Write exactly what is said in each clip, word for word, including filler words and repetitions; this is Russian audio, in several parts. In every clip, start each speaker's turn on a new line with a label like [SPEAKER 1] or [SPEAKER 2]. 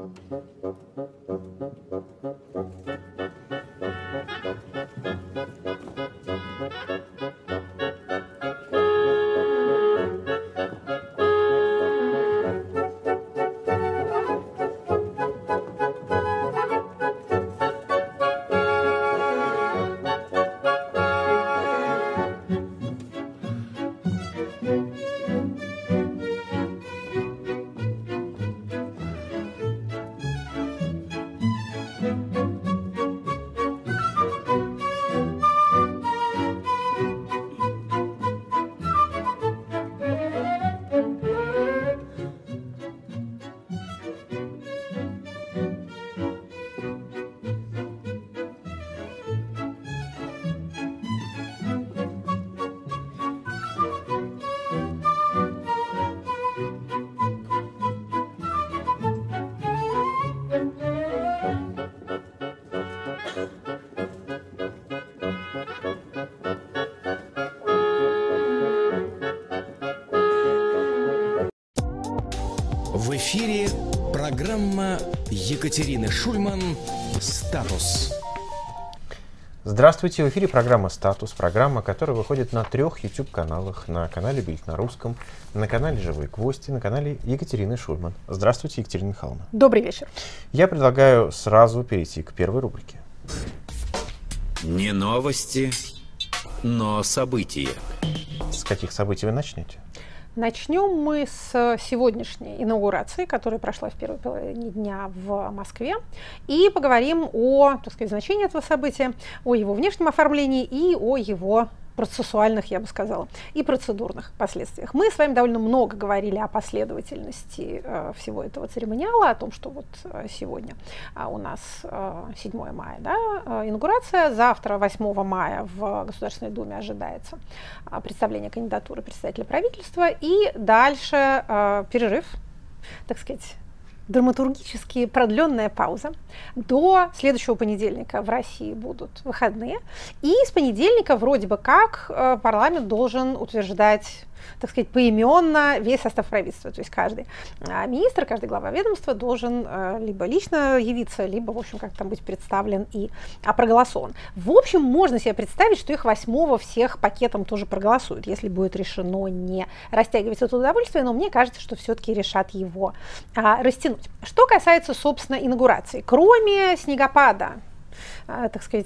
[SPEAKER 1] В эфире программа Екатерины Шульман «Статус».
[SPEAKER 2] Здравствуйте, в эфире программа «Статус», программа, которая выходит на трех YouTube-каналах, на канале «Бильд на русском», на канале «Живой гвоздь» и на канале Екатерины Шульман. Здравствуйте, Екатерина Михайловна.
[SPEAKER 3] Добрый вечер.
[SPEAKER 2] Я предлагаю сразу перейти к первой рубрике.
[SPEAKER 1] Не новости, но события.
[SPEAKER 2] С каких событий вы начнете?
[SPEAKER 3] Начнем мы с сегодняшней инаугурации, которая прошла в первой половине дня в Москве, и поговорим о, так сказать, значении этого события, о его внешнем оформлении и о его процессуальных, я бы сказала, и процедурных последствиях. Мы с вами довольно много говорили о последовательности э, всего этого церемониала, о том, что вот э, сегодня э, у нас э, седьмое мая, да, э, инаугурация, завтра, восьмого мая, в Государственной Думе ожидается э, представление кандидатуры председателя правительства, и дальше э, перерыв, так сказать, драматургически продленная пауза. До следующего понедельника в России будут выходные. И с понедельника вроде бы как э, парламент должен утверждать, так сказать, поименно весь состав правительства. То есть каждый э, министр, каждый глава ведомства должен э, либо лично явиться, либо, в общем, как там быть представлен и а, проголосован. В общем, можно себе представить, что их восьмого всех пакетом тоже проголосуют, если будет решено не растягивать это удовольствие, но мне кажется, что все-таки решат его а, растянуть. Что касается, собственно, инаугурации, кроме снегопада, а, так сказать,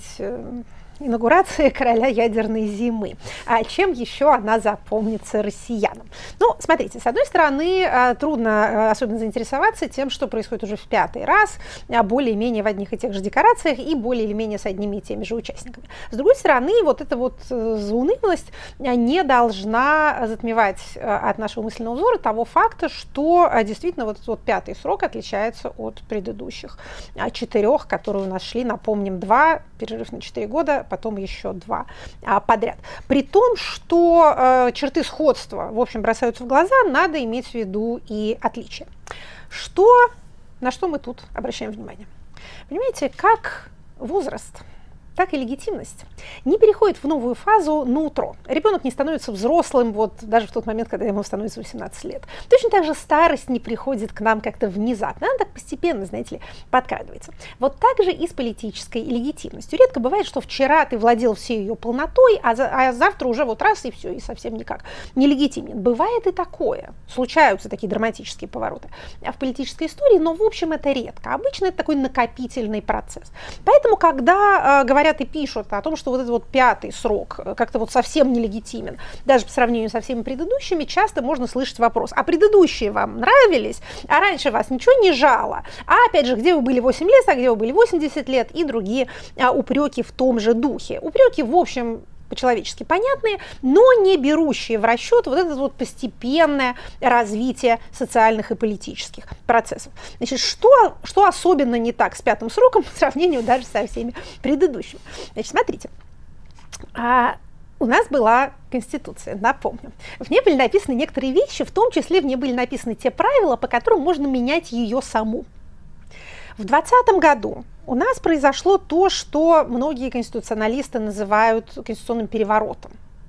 [SPEAKER 3] инаугурация короля ядерной зимы. А чем еще она запомнится россиянам? Ну, смотрите, с одной стороны, трудно особенно заинтересоваться тем, что происходит уже в пятый раз, более-менее в одних и тех же декорациях и более или менее с одними и теми же участниками. С другой стороны, вот эта вот заунывность не должна затмевать от нашего мысленного взора того факта, что действительно вот этот вот пятый срок отличается от предыдущих четырех, которые у нас шли, напомним, два, перерыв на четыре года, потом еще два а, подряд. При том, что э, черты сходства, в общем, бросаются в глаза, надо иметь в виду и отличия. Что, на что мы тут обращаем внимание? Понимаете, как возраст, так и легитимность не переходит в новую фазу на утро. Ребенок не становится взрослым вот даже в тот момент, когда ему становится восемнадцать лет. Точно так же старость не приходит к нам как-то внезапно. Она так постепенно, знаете ли, подкрадывается. Вот так же и с политической легитимностью. Редко бывает, что вчера ты владел всей ее полнотой, а, за, а завтра уже вот раз и все, и совсем никак нелегитимен. Бывает и такое. Случаются такие драматические повороты в политической истории, но в общем это редко. Обычно это такой накопительный процесс. Поэтому, когда э, говорят и пишут о том, что вот этот вот пятый срок как-то вот совсем нелегитимен, даже по сравнению со всеми предыдущими, часто можно слышать вопрос: а предыдущие вам нравились, а раньше вас ничего не жало, а опять же, где вы были восемь лет, а где вы были восемьдесят лет, и другие а, упреки в том же духе. Упреки, в общем, по-человечески понятные, но не берущие в расчет вот это вот постепенное развитие социальных и политических процессов. Значит, что, что особенно не так с пятым сроком по сравнению даже со всеми предыдущими? Значит, смотрите. А, у нас была Конституция, напомню. В ней были написаны некоторые вещи, в том числе в ней были написаны те правила, по которым можно менять ее саму. В двадцатом году у нас произошло то, что многие конституционалисты называют конституционным переворотом.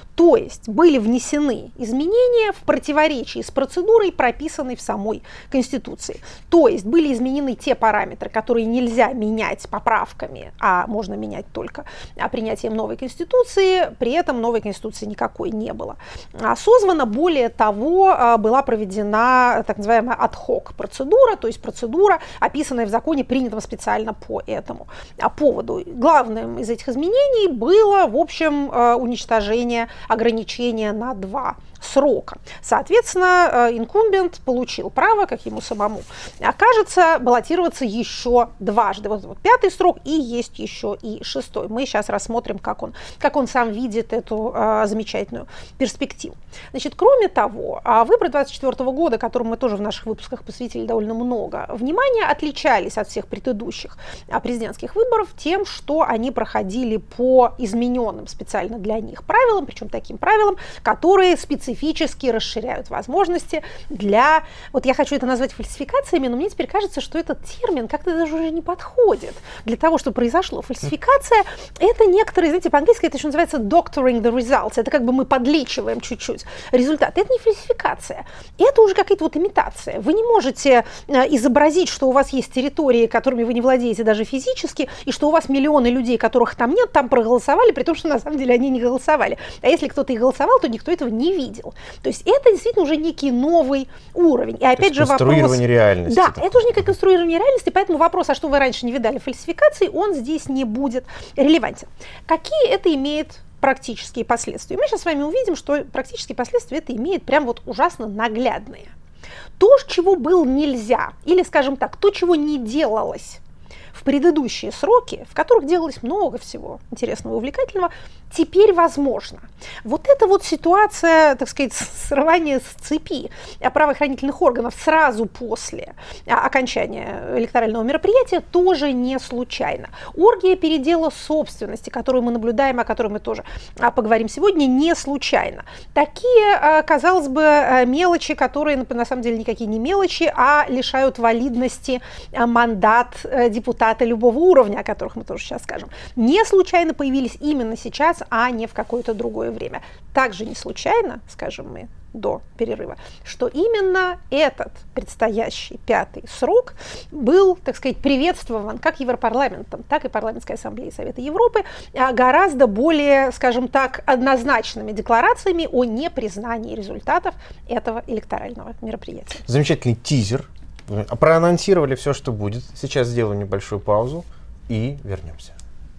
[SPEAKER 3] То есть были внесены изменения в противоречии с процедурой, прописанной в самой Конституции. То есть были изменены те параметры, которые нельзя менять поправками, а можно менять только принятием новой Конституции. При этом новой Конституции никакой не было. Созвана, более того, была проведена так называемая ад-хок процедура, то есть процедура, описанная в законе, принятом специально по этому поводу. Главным из этих изменений было, в общем, уничтожение ограничения на два срока. Соответственно, инкумбент получил право, как ему самому окажется, баллотироваться еще дважды. Вот, вот пятый срок и есть еще и шестой. Мы сейчас рассмотрим, как он, как он сам видит эту а, замечательную перспективу. Значит, кроме того, выборы двадцать четвёртого года, которым мы тоже в наших выпусках посвятили довольно много внимания, отличались от всех предыдущих президентских выборов тем, что они проходили по измененным специально для них правилам, причем таким правилам, которые специфически специфически расширяют возможности для, вот я хочу это назвать фальсификациями, но мне теперь кажется, что этот термин как-то даже уже не подходит для того, что произошло. Фальсификация – это некоторые, знаете, по-английски это еще называется doctoring the results, это как бы мы подлечиваем чуть-чуть результат. Это не фальсификация, это уже какая-то вот имитация. Вы не можете изобразить, что у вас есть территории, которыми вы не владеете даже физически, и что у вас миллионы людей, которых там нет, там проголосовали, при том, что на самом деле они не голосовали. А если кто-то и голосовал, то никто этого не видел. То есть это действительно уже некий новый уровень. И опять же вопрос...
[SPEAKER 2] конструирование реальности.
[SPEAKER 3] Да, это уже некое конструирование реальности, поэтому вопрос, а что вы раньше не видали фальсификации, он здесь не будет релевантен. Какие это имеет практические последствия? Мы сейчас с вами увидим, что практические последствия это имеет прям вот ужасно наглядные. То, чего было нельзя, или, скажем так, то, чего не делалось в предыдущие сроки, в которых делалось много всего интересного и увлекательного, теперь возможно. Вот эта вот ситуация, так сказать, срывания с цепи правоохранительных органов сразу после окончания электорального мероприятия тоже не случайно. Оргия передела собственности, которую мы наблюдаем, о которой мы тоже поговорим сегодня, не случайно. Такие, казалось бы, мелочи, которые на самом деле никакие не мелочи, а лишают валидности мандат депутата любого уровня, о которых мы тоже сейчас скажем, не случайно появились именно сейчас, а не в какое-то другое время. Также не случайно, скажем мы до перерыва, что именно этот предстоящий пятый срок был, так сказать, приветствован как Европарламентом, так и Парламентской ассамблеей Совета Европы гораздо более, скажем так, однозначными декларациями о непризнании результатов этого электорального мероприятия.
[SPEAKER 2] Замечательный тизер. Проанонсировали все, что будет. Сейчас сделаем небольшую паузу и вернемся.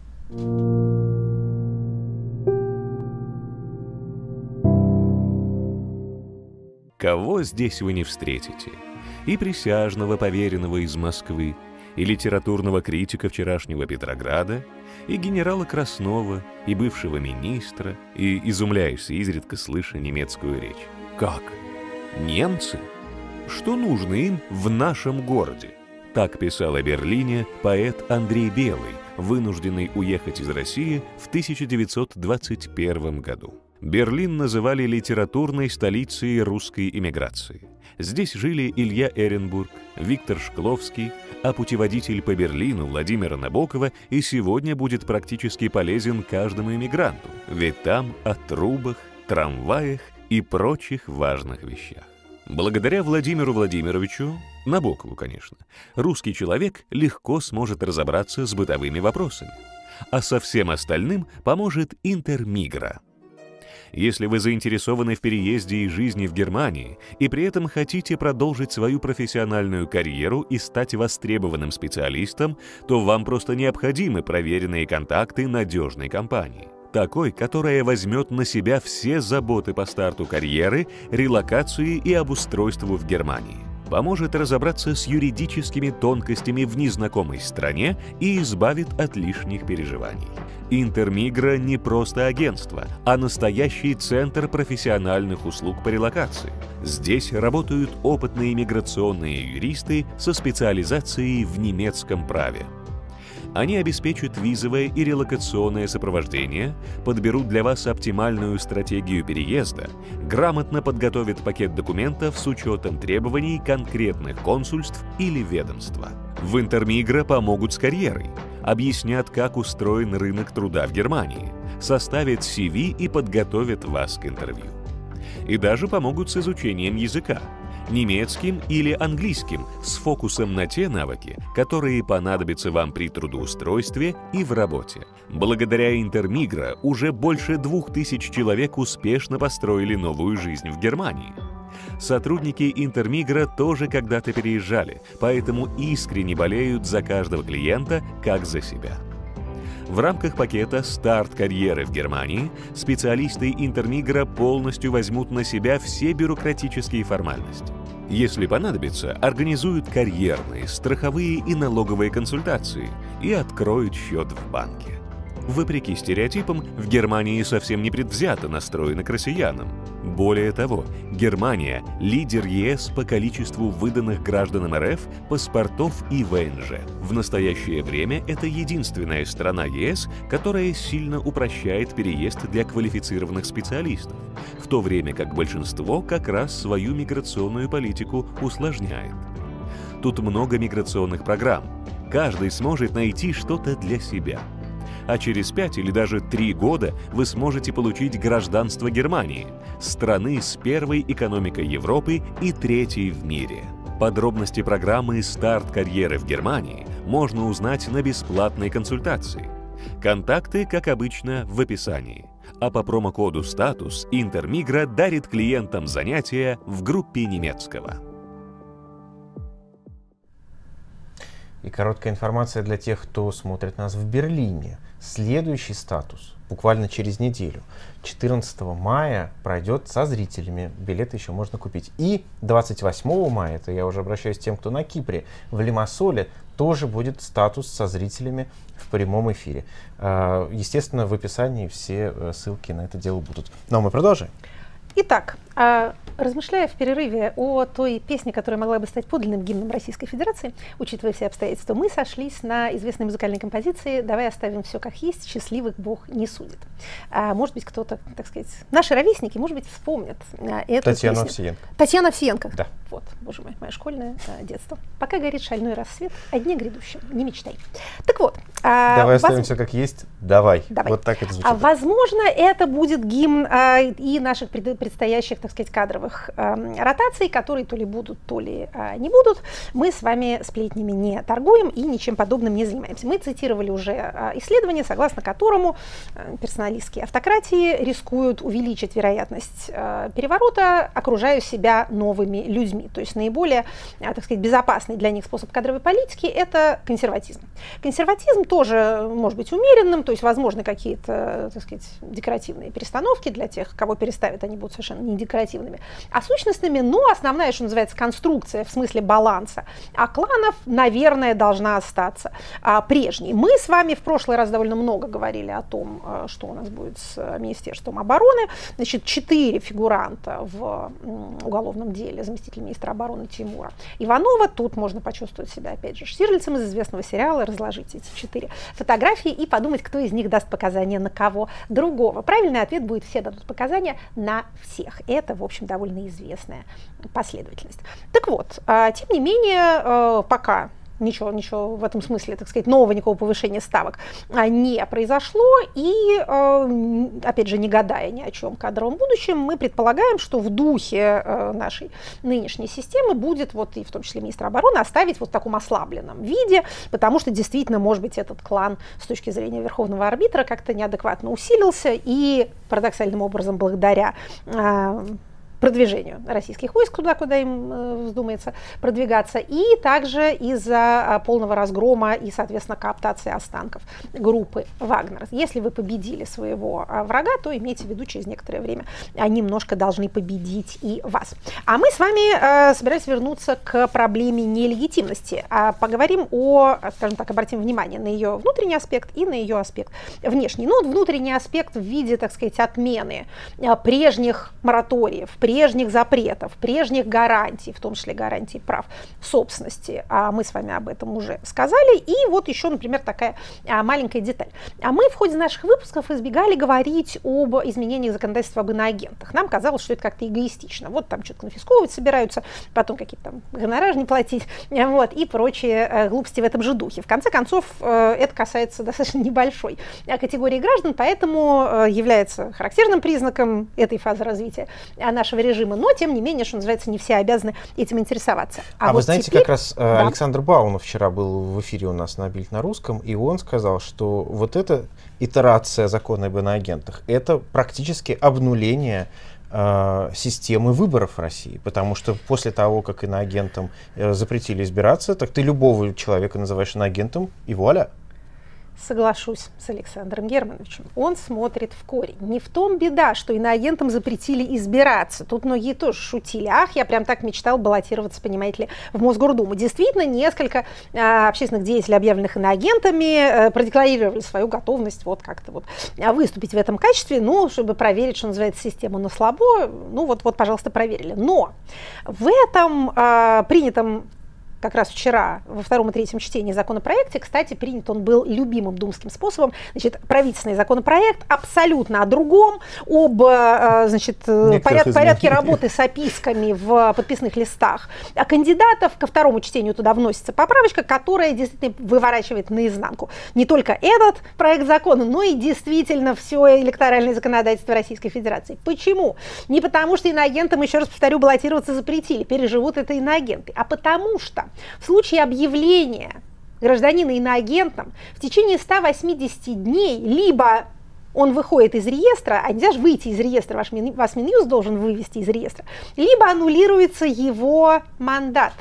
[SPEAKER 4] Кого здесь вы не встретите? И присяжного поверенного из Москвы, и литературного критика вчерашнего Петрограда, и генерала Краснова, и бывшего министра, и изумляешься, изредка слыша немецкую речь. Как? Немцы? Что нужно им в нашем городе? Так писал о Берлине поэт Андрей Белый, вынужденный уехать из России в тысяча девятьсот двадцать первом году. Берлин называли литературной столицей русской эмиграции. Здесь жили Илья Эренбург, Виктор Шкловский, а путеводитель по Берлину Владимира Набокова и сегодня будет практически полезен каждому эмигранту, ведь там о трубах, трамваях и прочих важных вещах. Благодаря Владимиру Владимировичу, Набокову, конечно, русский человек легко сможет разобраться с бытовыми вопросами, а со всем остальным поможет Интермигра. Если вы заинтересованы в переезде и жизни в Германии и при этом хотите продолжить свою профессиональную карьеру и стать востребованным специалистом, то вам просто необходимы проверенные контакты надежной компании. Такой, которая возьмет на себя все заботы по старту карьеры, релокации и обустройству в Германии. Поможет разобраться с юридическими тонкостями в незнакомой стране и избавит от лишних переживаний. Интермигра не просто агентство, а настоящий центр профессиональных услуг по релокации. Здесь работают опытные миграционные юристы со специализацией в немецком праве. Они обеспечат визовое и релокационное сопровождение, подберут для вас оптимальную стратегию переезда, грамотно подготовят пакет документов с учетом требований конкретных консульств или ведомства. В Интермигра помогут с карьерой. объяснят, как устроен рынок труда в Германии, составят си ви и подготовят вас к интервью. И даже помогут с изучением языка, немецким или английским, с фокусом на те навыки, которые понадобятся вам при трудоустройстве и в работе. Благодаря Интермигро уже больше двух тысяч человек успешно построили новую жизнь в Германии. Сотрудники Интермигро тоже когда-то переезжали, поэтому искренне болеют за каждого клиента, как за себя. В рамках пакета «Старт карьеры в Германии» специалисты Интермигро полностью возьмут на себя все бюрократические формальности. Если понадобится, организуют карьерные, страховые и налоговые консультации и откроют счет в банке. Вопреки стереотипам, в Германии совсем не предвзято настроены к россиянам. Более того, Германия – лидер ЕС по количеству выданных гражданам эр эф паспортов и вэ эн жэ. В настоящее время это единственная страна ЕС, которая сильно упрощает переезд для квалифицированных специалистов, в то время как большинство как раз свою миграционную политику усложняет. Тут много миграционных программ. Каждый сможет найти что-то для себя. А через пять или даже три года вы сможете получить гражданство Германии, страны с первой экономикой Европы и третьей в мире. Подробности программы «Старт карьеры в Германии» можно узнать на бесплатной консультации. Контакты, как обычно, в описании. А по промокоду «Статус» Интермигро дарит клиентам занятия в группе немецкого.
[SPEAKER 2] И короткая информация для тех, кто смотрит нас в Берлине. Следующий статус буквально через неделю, четырнадцатого мая, пройдет со зрителями. Билеты еще можно купить. И двадцать восьмого мая, это я уже обращаюсь к тем, кто на Кипре, в Лимассоле тоже будет статус со зрителями в прямом эфире. Естественно, в описании все ссылки на это дело будут. Ну а мы продолжаем.
[SPEAKER 3] Итак, размышляя в перерыве о той песне, которая могла бы стать подлинным гимном Российской Федерации, учитывая все обстоятельства, мы сошлись на известной музыкальной композиции «Давай оставим все как есть, счастливых Бог не судит». А, может быть, кто-то, так сказать, наши ровесники, может быть, вспомнят а, эту
[SPEAKER 2] Татьяна
[SPEAKER 3] песню.
[SPEAKER 2] Овсиенко.
[SPEAKER 3] Татьяна Овсиенко.
[SPEAKER 2] Да.
[SPEAKER 3] Вот, боже мой, мое школьное а, детство. Пока горит шальной рассвет, о дне грядущем, не мечтай. Так вот. А,
[SPEAKER 2] Давай
[SPEAKER 3] воз...
[SPEAKER 2] оставим все как есть, давай.
[SPEAKER 3] давай.
[SPEAKER 2] Вот так это звучит.
[SPEAKER 3] А, возможно, это будет гимн а, и наших пред, предстоящих, так сказать, кадровых а, ротаций, которые то ли будут, то ли а, не будут. Мы с вами сплетнями не торгуем и ничем подобным не занимаемся. Мы цитировали уже а, исследование, согласно которому а, персоналистские автократии рискуют увеличить вероятность а, переворота, окружая себя новыми людьми. То есть наиболее, а, так сказать, безопасный для них способ кадровой политики – это консерватизм. Консерватизм тоже может быть умеренным, то есть возможны какие-то, так сказать, декоративные перестановки для тех, кого переставят, они будут совершенно не декоративными, а сущностными, но основная, что называется, конструкция в смысле баланса а кланов, наверное, должна остаться а, прежней. Мы с вами в прошлый раз довольно много говорили о том, а, что у нас будет с Министерством обороны. Значит, четыре фигуранта в м, уголовном деле заместитель министра обороны Тимура Иванова. Тут можно почувствовать себя, опять же, Штирлицем из известного сериала, разложить эти четыре фотографии и подумать, кто из них даст показания на кого другого. Правильный ответ будет: все дадут показания на всех. Это, в общем, довольно известная последовательность. Так вот, тем не менее, пока ничего, ничего в этом смысле, так сказать, нового никакого повышения ставок не произошло, и, опять же, не гадая ни о чем кадровом будущем, мы предполагаем, что в духе нашей нынешней системы будет, вот и в том числе министр обороны, оставить вот в таком ослабленном виде, потому что действительно, может быть, этот клан с точки зрения верховного арбитра как-то неадекватно усилился, и парадоксальным образом благодаря продвижению российских войск туда, куда им э, вздумается продвигаться, и также из-за э, полного разгрома и, соответственно, кооптации останков группы Вагнер. Если вы победили своего э, врага, то имейте в виду, через некоторое время они немножко должны победить и вас. А мы с вами э, собираемся вернуться к проблеме нелегитимности. А поговорим о, скажем так, обратим внимание на ее внутренний аспект и на ее аспект внешний. Ну, вот внутренний аспект в виде, так сказать, отмены э, прежних мораториев, прежних запретов, прежних гарантий, в том числе гарантий прав собственности. А мы с вами об этом уже сказали. И вот еще, например, такая а, маленькая деталь. А мы в ходе наших выпусков избегали говорить об изменениях законодательства об иноагентах. Нам казалось, что это как-то эгоистично. Вот там что-то конфисковывать собираются, потом какие-то там гонорары не платить, вот, и прочие э, глупости в этом же духе. В конце концов, э, это касается достаточно небольшой э, категории граждан, поэтому э, является характерным признаком этой фазы развития э, нашего режима. Но, тем не менее, что называется, не все обязаны этим интересоваться.
[SPEAKER 2] А, а вот вы знаете, теперь... как раз э,
[SPEAKER 3] да.
[SPEAKER 2] Александр Баунов вчера был в эфире у нас на Бильд на русском, и он сказал, что вот эта итерация закона об иноагентах — это практически обнуление э, системы выборов в России, потому что после того, как иноагентам э, запретили избираться, так ты любого человека называешь иноагентом, и вуаля.
[SPEAKER 3] Соглашусь с Александром Германовичем. Он смотрит в корень. Не в том беда, что иноагентам запретили избираться. Тут многие тоже шутили. Ах, я прям так мечтал баллотироваться, понимаете ли, в Мосгордуму. Действительно, несколько э, общественных деятелей, объявленных иноагентами, э, продекларировали свою готовность вот как-то вот выступить в этом качестве, ну, чтобы проверить, что называется, систему на слабо. Ну, вот, вот, пожалуйста, проверили. Но в этом э, принятом как раз вчера во втором и третьем чтении законопроекте, кстати, принят он был любимым думским способом, значит, правительственный законопроект абсолютно о другом, об, значит, поряд, порядке работы с описками в подписных листах а кандидатов. Ко второму чтению туда вносится поправочка, которая действительно выворачивает наизнанку не только этот проект закона, но и действительно все электоральное законодательство Российской Федерации. Почему? Не потому, что иноагентам, еще раз повторю, баллотироваться запретили, переживут это иноагенты, а потому что в случае объявления гражданина иноагентом в течение ста восьмидесяти дней либо он выходит из реестра, а нельзя же выйти из реестра, ваш Мин, вас Минюст должен вывести из реестра, либо аннулируется его мандат.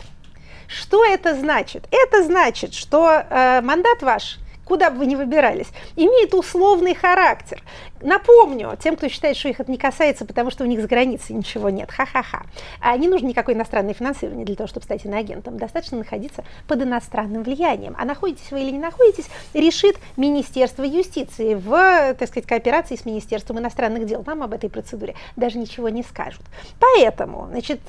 [SPEAKER 3] Что это значит? Это значит, что э, мандат ваш, куда бы вы ни выбирались, имеет условный характер. Напомню, тем, кто считает, что их это не касается, потому что у них за границей ничего нет, ха-ха-ха. А не нужно никакое иностранное финансирование для того, чтобы стать иноагентом. Достаточно находиться под иностранным влиянием. А находитесь вы или не находитесь, решит Министерство юстиции в, так сказать, кооперации с Министерством иностранных дел. Вам об этой процедуре даже ничего не скажут. Поэтому, значит,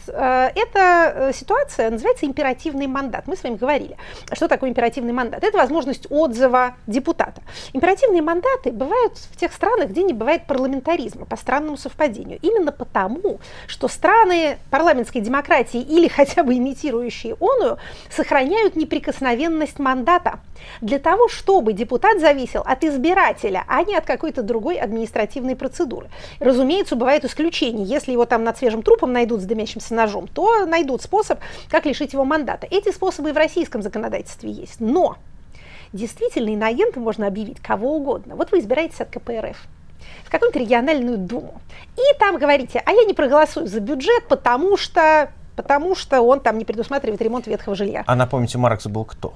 [SPEAKER 3] эта ситуация называется императивный мандат. Мы с вами говорили, что такое императивный мандат. Это возможность отзыва депутата. Императивные мандаты бывают в тех странах, где не бывает парламентаризма, по странному совпадению. Именно потому, что страны парламентской демократии или хотя бы имитирующие оную сохраняют неприкосновенность мандата для того, чтобы депутат зависел от избирателя, а не от какой-то другой административной процедуры. Разумеется, бывают исключения. Если его там над свежим трупом найдут с дымящимся ножом, то найдут способ, как лишить его мандата. Эти способы и в российском законодательстве есть. Но действительно иноагентом можно объявить кого угодно. Вот вы избираетесь от ка пэ эр эф в какую-нибудь региональную думу. И там говорите, а я не проголосую за бюджет, потому что, потому что он там не предусматривает ремонт ветхого жилья.
[SPEAKER 2] А напомните, Маркс был кто?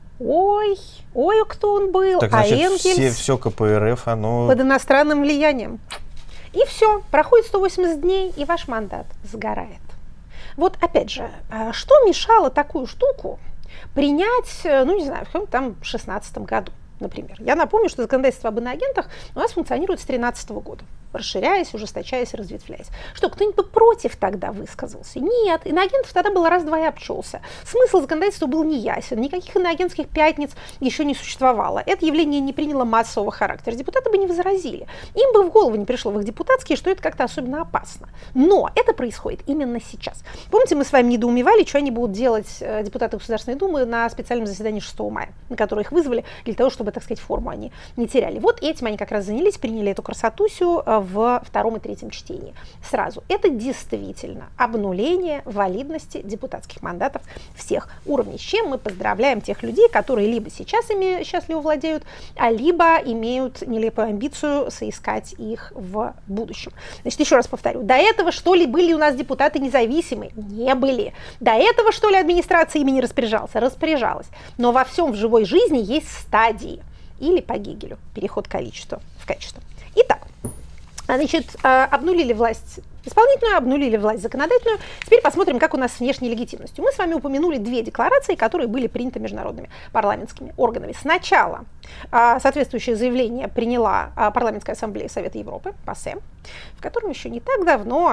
[SPEAKER 3] Ой, ой, кто он был?
[SPEAKER 2] Так, значит,
[SPEAKER 3] а Энгельс
[SPEAKER 2] все, все ка пэ эр эф, оно...
[SPEAKER 3] под иностранным влиянием. И все, проходит сто восемьдесят дней, и ваш мандат сгорает. Вот опять же, что мешало такую штуку принять, ну не знаю, в каком-то там шестнадцатом году, например. Я напомню, что законодательство об иноагентах у нас функционирует с две тысячи тринадцатого года, расширяясь, ужесточаясь, разветвляясь. Что, кто-нибудь бы против тогда высказался? Нет, иноагентов тогда было раз-два и обчелся. Смысл законодательства был неясен, никаких иноагентских пятниц еще не существовало. Это явление не приняло массового характера. Депутаты бы не возразили. Им бы в голову не пришло в их депутатские, что это как-то особенно опасно. Но это происходит именно сейчас. Помните, мы с вами недоумевали, что они будут делать депутаты Государственной Думы на специальном заседании шестого мая, на которое их вызвали для того, чтобы, так сказать, форму они не теряли. Вот этим они как раз занялись, приняли эту красотусю в втором и третьем чтении. Сразу. Это действительно обнуление валидности депутатских мандатов всех уровней, с чем мы поздравляем тех людей, которые либо сейчас ими счастливо владеют, а либо имеют нелепую амбицию соискать их в будущем. Значит, еще раз повторю, до этого, что ли, были у нас депутаты независимые? Не были. До этого, что ли, администрация ими не распоряжалась? Распоряжалась. Но во всем в живой жизни есть стадии. Или по Гегелю переход количества в качество. Итак, значит, обнулили власть исполнительную, обнулили власть законодательную. Теперь посмотрим, как у нас с внешней легитимностью. Мы с вами упомянули две декларации, которые были приняты международными парламентскими органами. Сначала соответствующее заявление приняла Парламентская ассамблея Совета Европы, ПАСЕ, в котором еще не так давно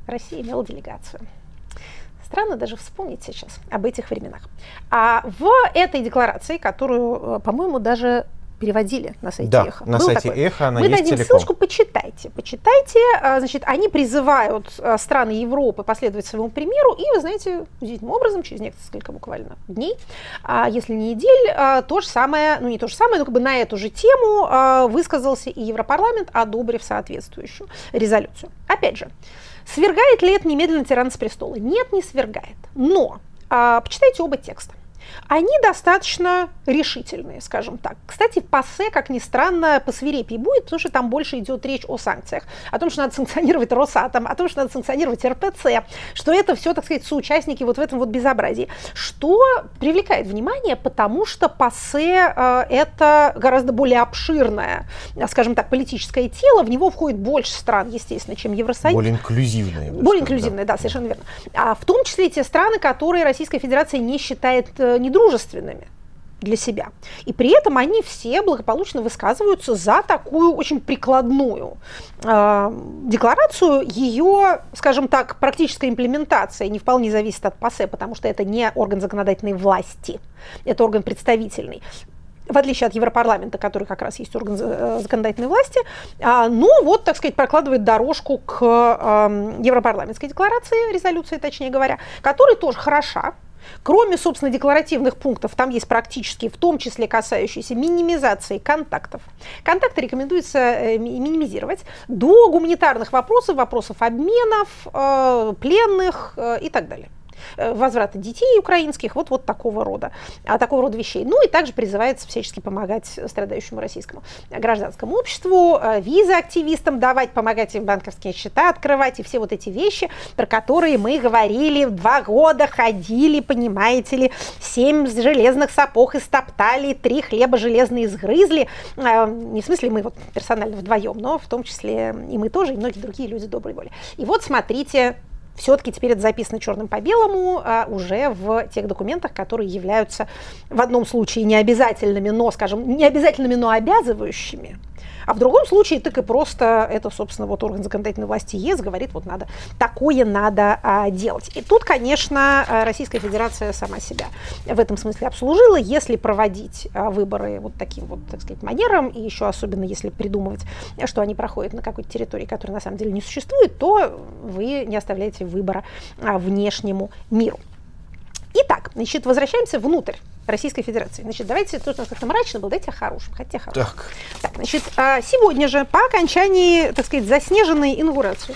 [SPEAKER 3] Россия имела делегацию. Странно даже вспомнить сейчас об этих временах. А в этой декларации, которую, по-моему, даже переводили на сайте
[SPEAKER 2] да,
[SPEAKER 3] Эхо.
[SPEAKER 2] на
[SPEAKER 3] Был
[SPEAKER 2] сайте
[SPEAKER 3] такой.
[SPEAKER 2] Эхо она
[SPEAKER 3] Мы
[SPEAKER 2] есть
[SPEAKER 3] дадим
[SPEAKER 2] целиком.
[SPEAKER 3] ссылочку, почитайте. Почитайте. Значит, они призывают страны Европы последовать своему примеру, и, вы знаете, удивительным образом, через несколько буквально дней, если не недель, то же самое, ну не то же самое, но как бы на эту же тему высказался и Европарламент, одобрив соответствующую резолюцию. Опять же, свергает ли это немедленно тирана с престола? Нет, не свергает. Но почитайте оба текста. Они достаточно решительные, скажем так. Кстати, в ПАСЕ, как ни странно, посвирепее будет, потому что там больше идет речь о санкциях, о том, что надо санкционировать Росатом, о том, что надо санкционировать эр пэ цэ, что это все, так сказать, соучастники вот в этом вот безобразии. Что привлекает внимание, потому что ПАСЕ э, это гораздо более обширное, скажем так, политическое тело, в него входит больше стран, естественно, чем Евросоюз.
[SPEAKER 2] Более инклюзивное.
[SPEAKER 3] Более инклюзивное, да. да, совершенно верно. А в том числе и те страны, которые Российская Федерация не считает недружественными для себя. И при этом они все благополучно высказываются за такую очень прикладную э, декларацию. Ее, скажем так, практическая имплементация не вполне зависит от ПАСЕ, потому что это не орган законодательной власти, это орган представительный. В отличие от Европарламента, который как раз есть орган законодательной власти, но вот, так сказать, прокладывает дорожку к Европарламентской декларации, резолюции, точнее говоря, которая тоже хороша. Кроме, собственно, декларативных пунктов, там есть практически, в том числе касающиеся минимизации контактов. Контакты рекомендуется минимизировать до гуманитарных вопросов, вопросов обменов, пленных и так далее. Возврата детей украинских, вот, вот такого рода, такого рода вещей. Ну и также призывается всячески помогать страдающему российскому гражданскому обществу, визы активистам давать, помогать им банковские счета открывать и все вот эти вещи, про которые мы говорили, два года ходили, понимаете ли, семь железных сапог истоптали, три хлеба железные сгрызли. Не в смысле мы вот персонально вдвоем, но в том числе и мы тоже, и многие другие люди доброй воли. И вот смотрите, все-таки теперь это записано черным по белому а, уже в тех документах, которые являются в одном случае необязательными, но, скажем, не обязательными, но обязывающими. А в другом случае так и просто это, собственно, вот орган законодательной власти ЕС говорит, вот надо, такое надо а, делать. И тут, конечно, Российская Федерация сама себя в этом смысле обслужила. Если проводить а, выборы вот таким вот, так сказать, манером, и еще особенно если придумывать, что они проходят на какой-то территории, которая на самом деле не существует, то вы не оставляете выбора а, внешнему миру. Итак, значит, возвращаемся внутрь Российской Федерации. Значит, давайте, тут у нас как-то мрачно было, давайте о хорошем, хотя хорошем.
[SPEAKER 2] Так.
[SPEAKER 3] Так, значит, сегодня же, по окончании, так сказать, заснеженной инаугурации,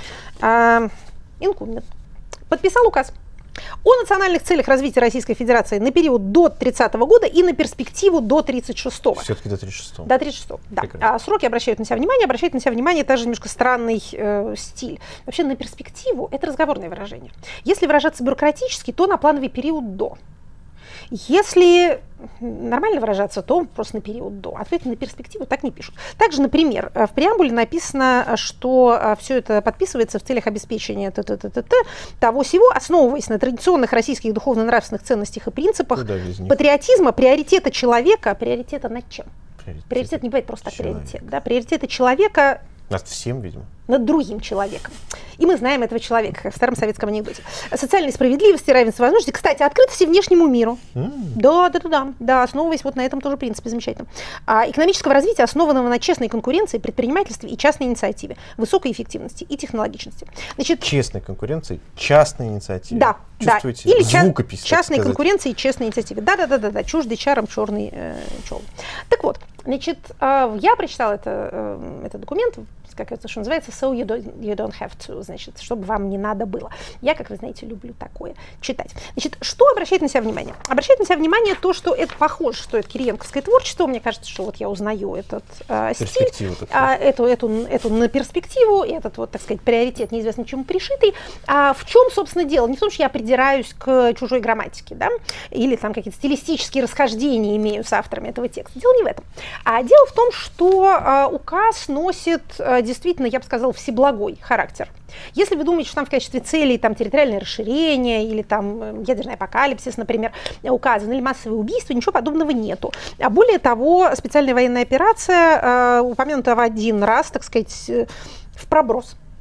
[SPEAKER 3] инкумбент подписал указ о национальных целях развития Российской Федерации на период до тридцатого года и на перспективу до тридцать шестого.
[SPEAKER 2] Все-таки до тридцать шестого.
[SPEAKER 3] До тридцать шестого, да. А сроки обращают на себя внимание, обращают на себя внимание, это же немножко странный э, стиль. Вообще на перспективу это разговорное выражение. Если выражаться бюрократически, то на плановый период до. Если нормально выражаться, то просто на период до. Ответ на перспективу так не пишут. Также, например, в преамбуле написано, что все это подписывается в целях обеспечения т -т -т -т -т, того всего, основываясь на традиционных российских духовно-нравственных ценностях и принципах патриотизма, приоритета человека. Приоритета над чем? Приоритет, приоритет не бывает просто так приоритет. Да? Приоритета человека
[SPEAKER 2] над всем, видимо.
[SPEAKER 3] Над другим человеком. И мы знаем этого человека, как в старом советском анекдоте. Социальной справедливости, равенства возможностей. Кстати, открытости внешнему миру. Mm. Да, да, да, да, да, основываясь вот на этом тоже принципе замечательном. А, экономического развития, основанного на честной конкуренции, предпринимательстве и частной инициативе, высокой эффективности и технологичности. Значит,
[SPEAKER 2] честной конкуренции, частной инициативе.
[SPEAKER 3] Да,
[SPEAKER 2] чувствуете?
[SPEAKER 3] Да. Или
[SPEAKER 2] звукопись,
[SPEAKER 3] частной конкуренции и честной инициативе. Да, да, да, да, да. Чуждый чаром черный э, чел. Так вот, значит, э, я прочитала это, э, этот документ, как это что называется, so you don't, you don't have to, значит, чтобы вам не надо было. Я, как вы знаете, люблю такое читать. Значит, что обращает на себя внимание? Обращает на себя внимание то, что это похоже, что это кириенковское творчество. Мне кажется, что вот я узнаю этот э, стиль, а, эту, эту, эту на перспективу, этот вот, так сказать, приоритет неизвестно чему пришитый. А в чем, собственно, дело? Не в том, что я придираюсь к чужой грамматике, да, или там какие-то стилистические расхождения имею с авторами этого текста. Дело не в этом. А дело в том, что э, указ носит э, действительно, я бы сказала, всеблагой характер. Если вы думаете, что там в качестве целей там, территориальное расширение или там ядерный апокалипсис, например, указано, или массовые убийства, ничего подобного нету. А более того, специальная военная операция э, упомянута в один раз, так сказать, в проброс.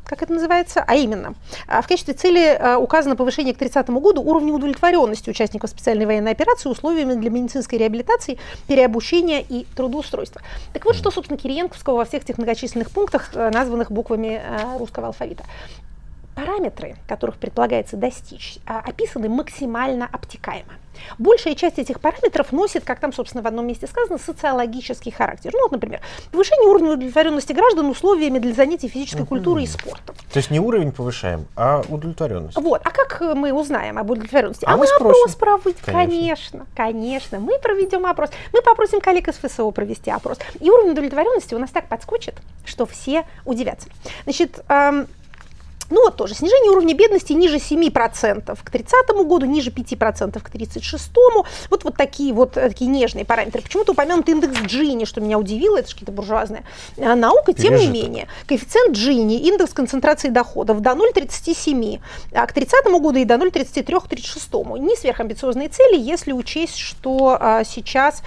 [SPEAKER 3] как это называется, а именно, в качестве цели указано повышение к тридцатому году уровня удовлетворенности участников специальной военной операции условиями для медицинской реабилитации, переобучения и трудоустройства. Так вот, что, собственно, Кириенко сказал во всех этих многочисленных пунктах, названных буквами русского алфавита. Параметры, которых предполагается достичь, описаны максимально обтекаемо. Большая часть этих параметров носит, как там, собственно, в одном месте сказано, социологический характер. Ну, вот, например, повышение уровня удовлетворенности граждан условиями для занятий физической культурой и спортом.
[SPEAKER 2] То есть не уровень повышаем, а удовлетворенность.
[SPEAKER 3] Вот. А как мы узнаем об удовлетворенности? А,
[SPEAKER 2] а
[SPEAKER 3] мы
[SPEAKER 2] спросим.
[SPEAKER 3] опрос проводим. Конечно. конечно, конечно. Мы проведем опрос. Мы попросим коллег из эф эс о провести опрос. И уровень удовлетворенности у нас так подскочит, что все удивятся. Значит, эм, ну вот тоже, снижение уровня бедности ниже семи процентов к тридцатому году, ниже пяти процентов к тридцать шестому. Вот, вот такие вот такие нежные параметры. Почему-то упомянут индекс Джини, что меня удивило, это же какая-то буржуазная наука. Тем не менее, коэффициент Джини, индекс концентрации доходов до ноль целых тридцати семи, а к тридцатому году и до ноль целых тридцати трёх к тридцать шестому. Не сверхамбициозные цели, если учесть, что а, сейчас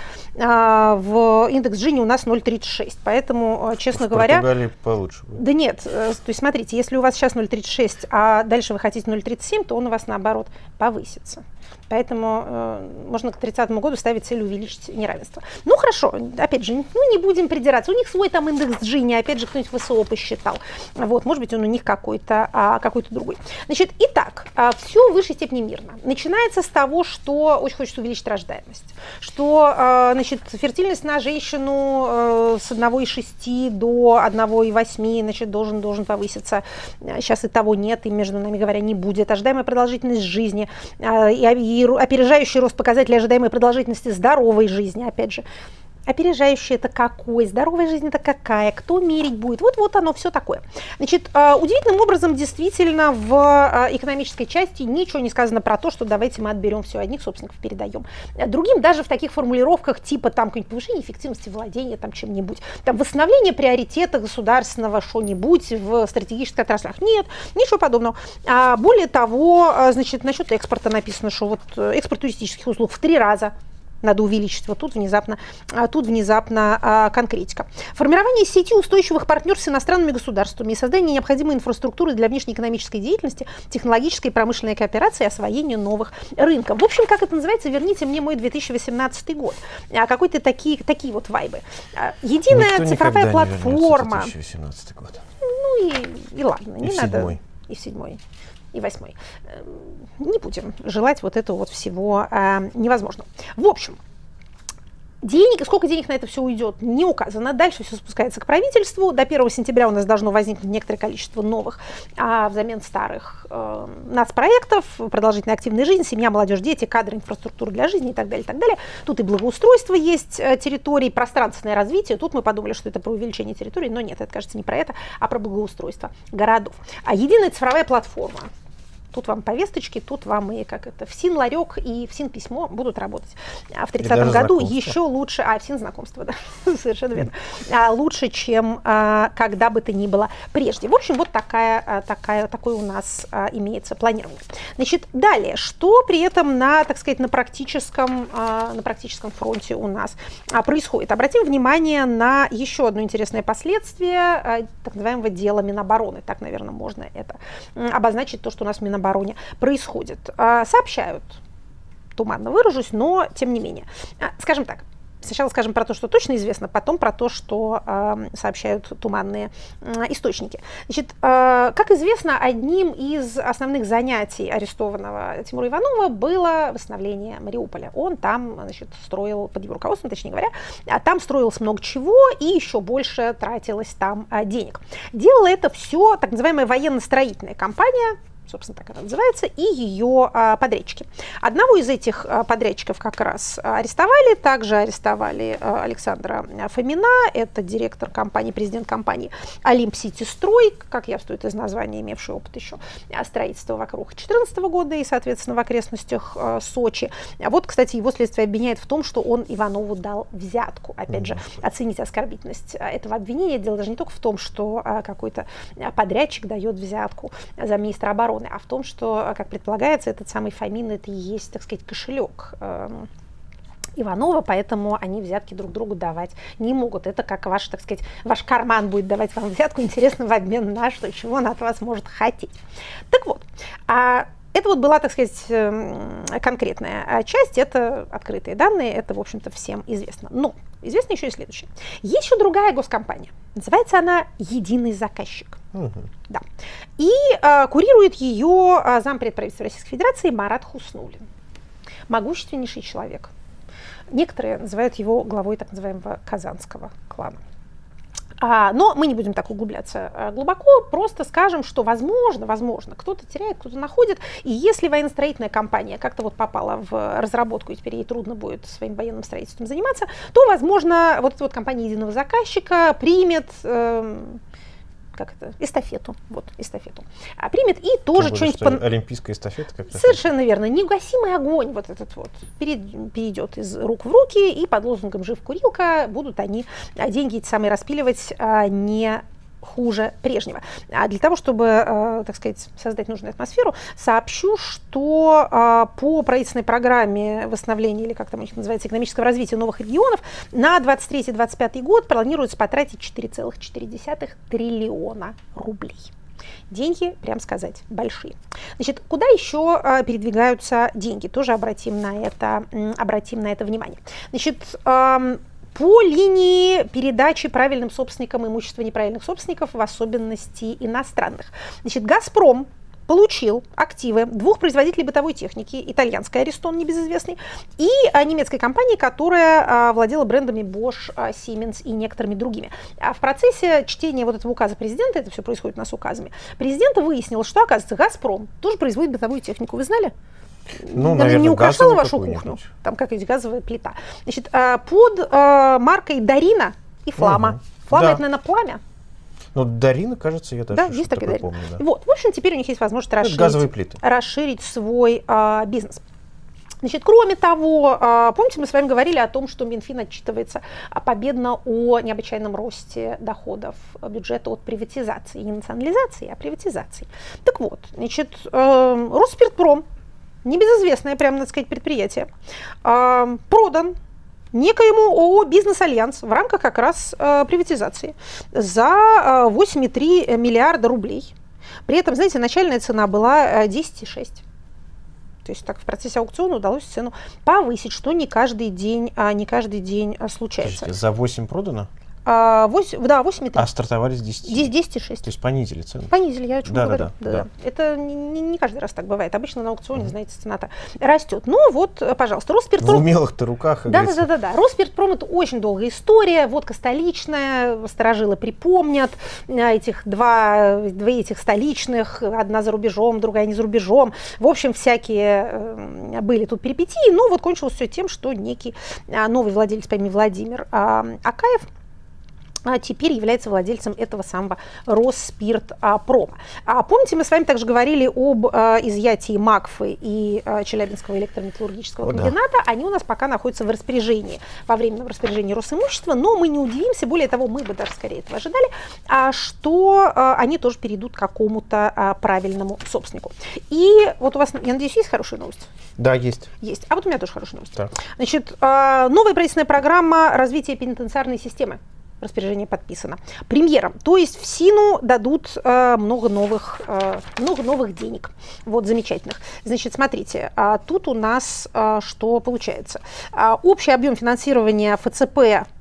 [SPEAKER 3] а, в индекс Джини у нас ноль целых тридцать шесть. Поэтому, честно
[SPEAKER 2] в
[SPEAKER 3] говоря...
[SPEAKER 2] Португалии получше будет.
[SPEAKER 3] Да нет, то есть смотрите, если у вас сейчас ноль целых тридцать шесть, а дальше вы хотите ноль целых тридцать семь, то он у вас наоборот повысится. Поэтому э, можно к тридцатому году ставить цель увеличить неравенство. Ну хорошо, опять же, ну не будем придираться. У них свой там индекс Джини, опять же, кто-нибудь в эс о посчитал. Вот, может быть, он у них какой-то а, какой-то другой. Значит, итак, а, все в высшей степени мирно. Начинается с того, что очень хочется увеличить рождаемость. Что, а, значит, фертильность на женщину а, с одного целых шести до одного целых восьми, значит, должен, должен повыситься. Сейчас и того нет, и, между нами говоря, не будет. Ожидаемая продолжительность жизни а, и, и опережающий рост показателей ожидаемой продолжительности здоровой жизни, опять же. Опережающий это какой, здоровая жизнь это какая, кто мерить будет, вот-вот оно все такое. Значит, удивительным образом действительно в экономической части ничего не сказано про то, что давайте мы отберем все, одних собственников передаем другим, даже в таких формулировках типа там какое-нибудь повышение эффективности владения там чем-нибудь, там восстановление приоритета государственного что-нибудь в стратегических отраслях. Нет, ничего подобного. А более того, значит, насчет экспорта написано, что вот экспорт туристических услуг в три раза надо увеличить. Вот тут внезапно, тут внезапно а, конкретика. Формирование сети устойчивых партнерств с иностранными государствами и создание необходимой инфраструктуры для внешнеэкономической деятельности, технологической и промышленной кооперации и освоения новых рынков. В общем, как это называется, верните мне мой две тысячи восемнадцатый год. А, какой-то такие, такие вот вайбы. А, единая Никто цифровая платформа.
[SPEAKER 2] две тысячи восемнадцатый год.
[SPEAKER 3] Ну и, и ладно,
[SPEAKER 2] и
[SPEAKER 3] не
[SPEAKER 2] в
[SPEAKER 3] надо.
[SPEAKER 2] Седьмой.
[SPEAKER 3] И в седьмой. И восьмой. Не будем желать вот этого вот всего э, невозможного. В общем, денег, сколько денег на это все уйдет, не указано. Дальше все спускается к правительству. До первого сентября у нас должно возникнуть некоторое количество новых, а взамен старых э, нацпроектов, продолжительная активная жизнь, семья, молодежь, дети, кадры, инфраструктура для жизни и так далее, и так далее. Тут и благоустройство есть э, территорий, пространственное развитие. Тут мы подумали, что это про увеличение территорий, но нет, это, кажется, не про это, а про благоустройство городов. А единая цифровая платформа. Тут вам повесточки, тут вам и как это, ФСИН ларек и ФСИН письмо будут работать. А в тридцатом году еще лучше, а ФСИН знакомство, да, совершенно верно, а, лучше, чем а, когда бы то ни было прежде. В общем, вот такая, такая, такое у нас а, имеется планирование. Значит, далее, что при этом на, так сказать, на практическом, а, на практическом фронте у нас а, происходит? Обратим внимание на еще одно интересное последствие а, так называемого дела Минобороны, так, наверное, можно это обозначить, то, что у нас в Минобороне обороне происходит. Сообщают, туманно выражусь, но тем не менее. Скажем так, сначала скажем про то, что точно известно, потом про то, что э, сообщают туманные э, источники. Значит, э, как известно, одним из основных занятий арестованного Тимура Иванова было восстановление Мариуполя. Он там, значит, строил, под его руководством, точнее говоря, а там строилось много чего и еще больше тратилось там э, денег. Делала это все так называемая военно-строительная компания, собственно, так это называется, и ее а, подрядчики. Одного из этих а, подрядчиков как раз арестовали, также арестовали а, Александра Фомина, это директор компании, президент компании Олимп Сити Строй, как явствует из названия, имевший опыт еще строительства вокруг две тысячи четырнадцатого года и, соответственно, в окрестностях а, Сочи. А вот, кстати, его следствие обвиняет в том, что он Иванову дал взятку. Опять же, оцените оскорбительность этого обвинения. Дело даже не только в том, что а, какой-то подрядчик дает взятку за министра обороны, а в том, что, как предполагается, этот самый Фомин, это и есть, так сказать, кошелек э, Иванова, поэтому они взятки друг другу давать не могут. Это как ваш, так сказать, ваш карман будет давать вам взятку, интересно, в обмен на что, чего он от вас может хотеть. Так вот, а это вот была, так сказать, конкретная часть, это открытые данные, это, в общем-то, всем известно. Но известно еще и следующее. Есть еще другая госкомпания, называется она «Единый заказчик». Угу. Да. И а, курирует ее а, зампред правительства Российской Федерации Марат Хуснуллин. Могущественнейший человек. Некоторые называют его главой так называемого казанского клана. А, но мы не будем так углубляться а, глубоко, просто скажем, что возможно, возможно, кто-то теряет, кто-то находит, и если военно-строительная компания как-то вот попала в разработку, и теперь ей трудно будет своим военным строительством заниматься, то, возможно, вот эта вот компания единого заказчика примет... Э, как это, эстафету, вот, эстафету, а примет и тоже что-нибудь...
[SPEAKER 2] Что пон... Олимпийская эстафета? Как
[SPEAKER 3] Совершенно верно. Неугасимый огонь вот этот вот перед, перейдет из рук в руки, и под лозунгом «Жив курилка» будут они деньги эти самые распиливать а, не хуже прежнего. А для того, чтобы, э, так сказать, создать нужную атмосферу, сообщу, что э, по правительственной программе восстановления, или как там у них называется, экономического развития новых регионов, на двадцать третий — двадцать пятый год планируется потратить четыре целых четыре десятых триллиона рублей. Деньги, прям сказать, большие. Значит, куда еще э, передвигаются деньги? Тоже обратим на это, э, обратим на это внимание. Значит, э, по линии передачи правильным собственникам имущества неправильных собственников, в особенности иностранных. Значит, «Газпром» получил активы двух производителей бытовой техники, итальянской Ariston, небезызвестной, и а, немецкой компании, которая а, владела брендами Bosch, а, Siemens и некоторыми другими. А в процессе чтения вот этого указа президента, это все происходит у нас указами, президент выяснил, что, оказывается, «Газпром» тоже производит бытовую технику. Вы знали?
[SPEAKER 2] Ну, наверное,
[SPEAKER 3] не украшала вашу кухню, там какая-то газовая плита. Значит, под маркой Дарина и Флама. Угу. Флама, да. Это, наверное, пламя.
[SPEAKER 2] Ну, Дарина, кажется, я даже
[SPEAKER 3] да, есть такая помню. Да. Вот, в общем, теперь у них есть возможность расширить, расширить свой а, бизнес. Значит, кроме того, помните, мы с вами говорили о том, что Минфин отчитывается победно о необычайном росте доходов бюджета от приватизации. Не национализации, а приватизации. Так вот, значит, Росспиртпром, небезызвестное, прямо, надо сказать, предприятие, э, продан некоему ООО «Бизнес-Альянс» в рамках как раз э, приватизации за восемь целых три десятых миллиарда рублей. При этом, знаете, начальная цена была десять целых шесть десятых. То есть так в процессе аукциона удалось цену повысить, что не каждый день, а не каждый день случается.
[SPEAKER 2] Подождите, за восемь продано?
[SPEAKER 3] А, восемь, да, восемь целых три.
[SPEAKER 2] А стартовали с десяти?
[SPEAKER 3] десять целых шесть.
[SPEAKER 2] То есть понизили цену?
[SPEAKER 3] Понизили, я о чем
[SPEAKER 2] да,
[SPEAKER 3] говорю.
[SPEAKER 2] Да, да,
[SPEAKER 3] да,
[SPEAKER 2] да.
[SPEAKER 3] Да. Это не, не каждый раз так бывает. Обычно на аукционе, mm-hmm. знаете, цена-то растет. Ну вот, пожалуйста, Росспиртпром...
[SPEAKER 2] В умелых-то руках.
[SPEAKER 3] Да, да, да, да, да. Росспиртпром — это очень долгая история. Водка столичная, старожилы припомнят этих два, две этих столичных, одна за рубежом, другая не за рубежом. В общем, всякие были тут перипетии. Ну вот кончилось все тем, что некий новый владелец по имени Владимир Акаев а теперь является владельцем этого самого Росспиртпрома. А помните, мы с вами также говорили об а, изъятии МАКФы и а, Челябинского электрометаллургического О, комбината. Да. Они у нас пока находятся в распоряжении, во временном распоряжении Росимущества, но мы не удивимся, более того, мы бы даже скорее этого ожидали, а, что а, они тоже перейдут к какому-то а, правильному собственнику. И вот у вас, я надеюсь, есть хорошая новость?
[SPEAKER 2] Да, есть.
[SPEAKER 3] Есть. А вот у меня тоже хорошая новость.
[SPEAKER 2] Так.
[SPEAKER 3] Значит, а, новая правительственная программа развития пенитенциарной системы. Распоряжение подписано премьером. То есть в СИНу дадут э, много, новых, э, много новых денег. Вот, замечательных. Значит, смотрите, а тут у нас а, что получается. А, общий объем финансирования ФЦП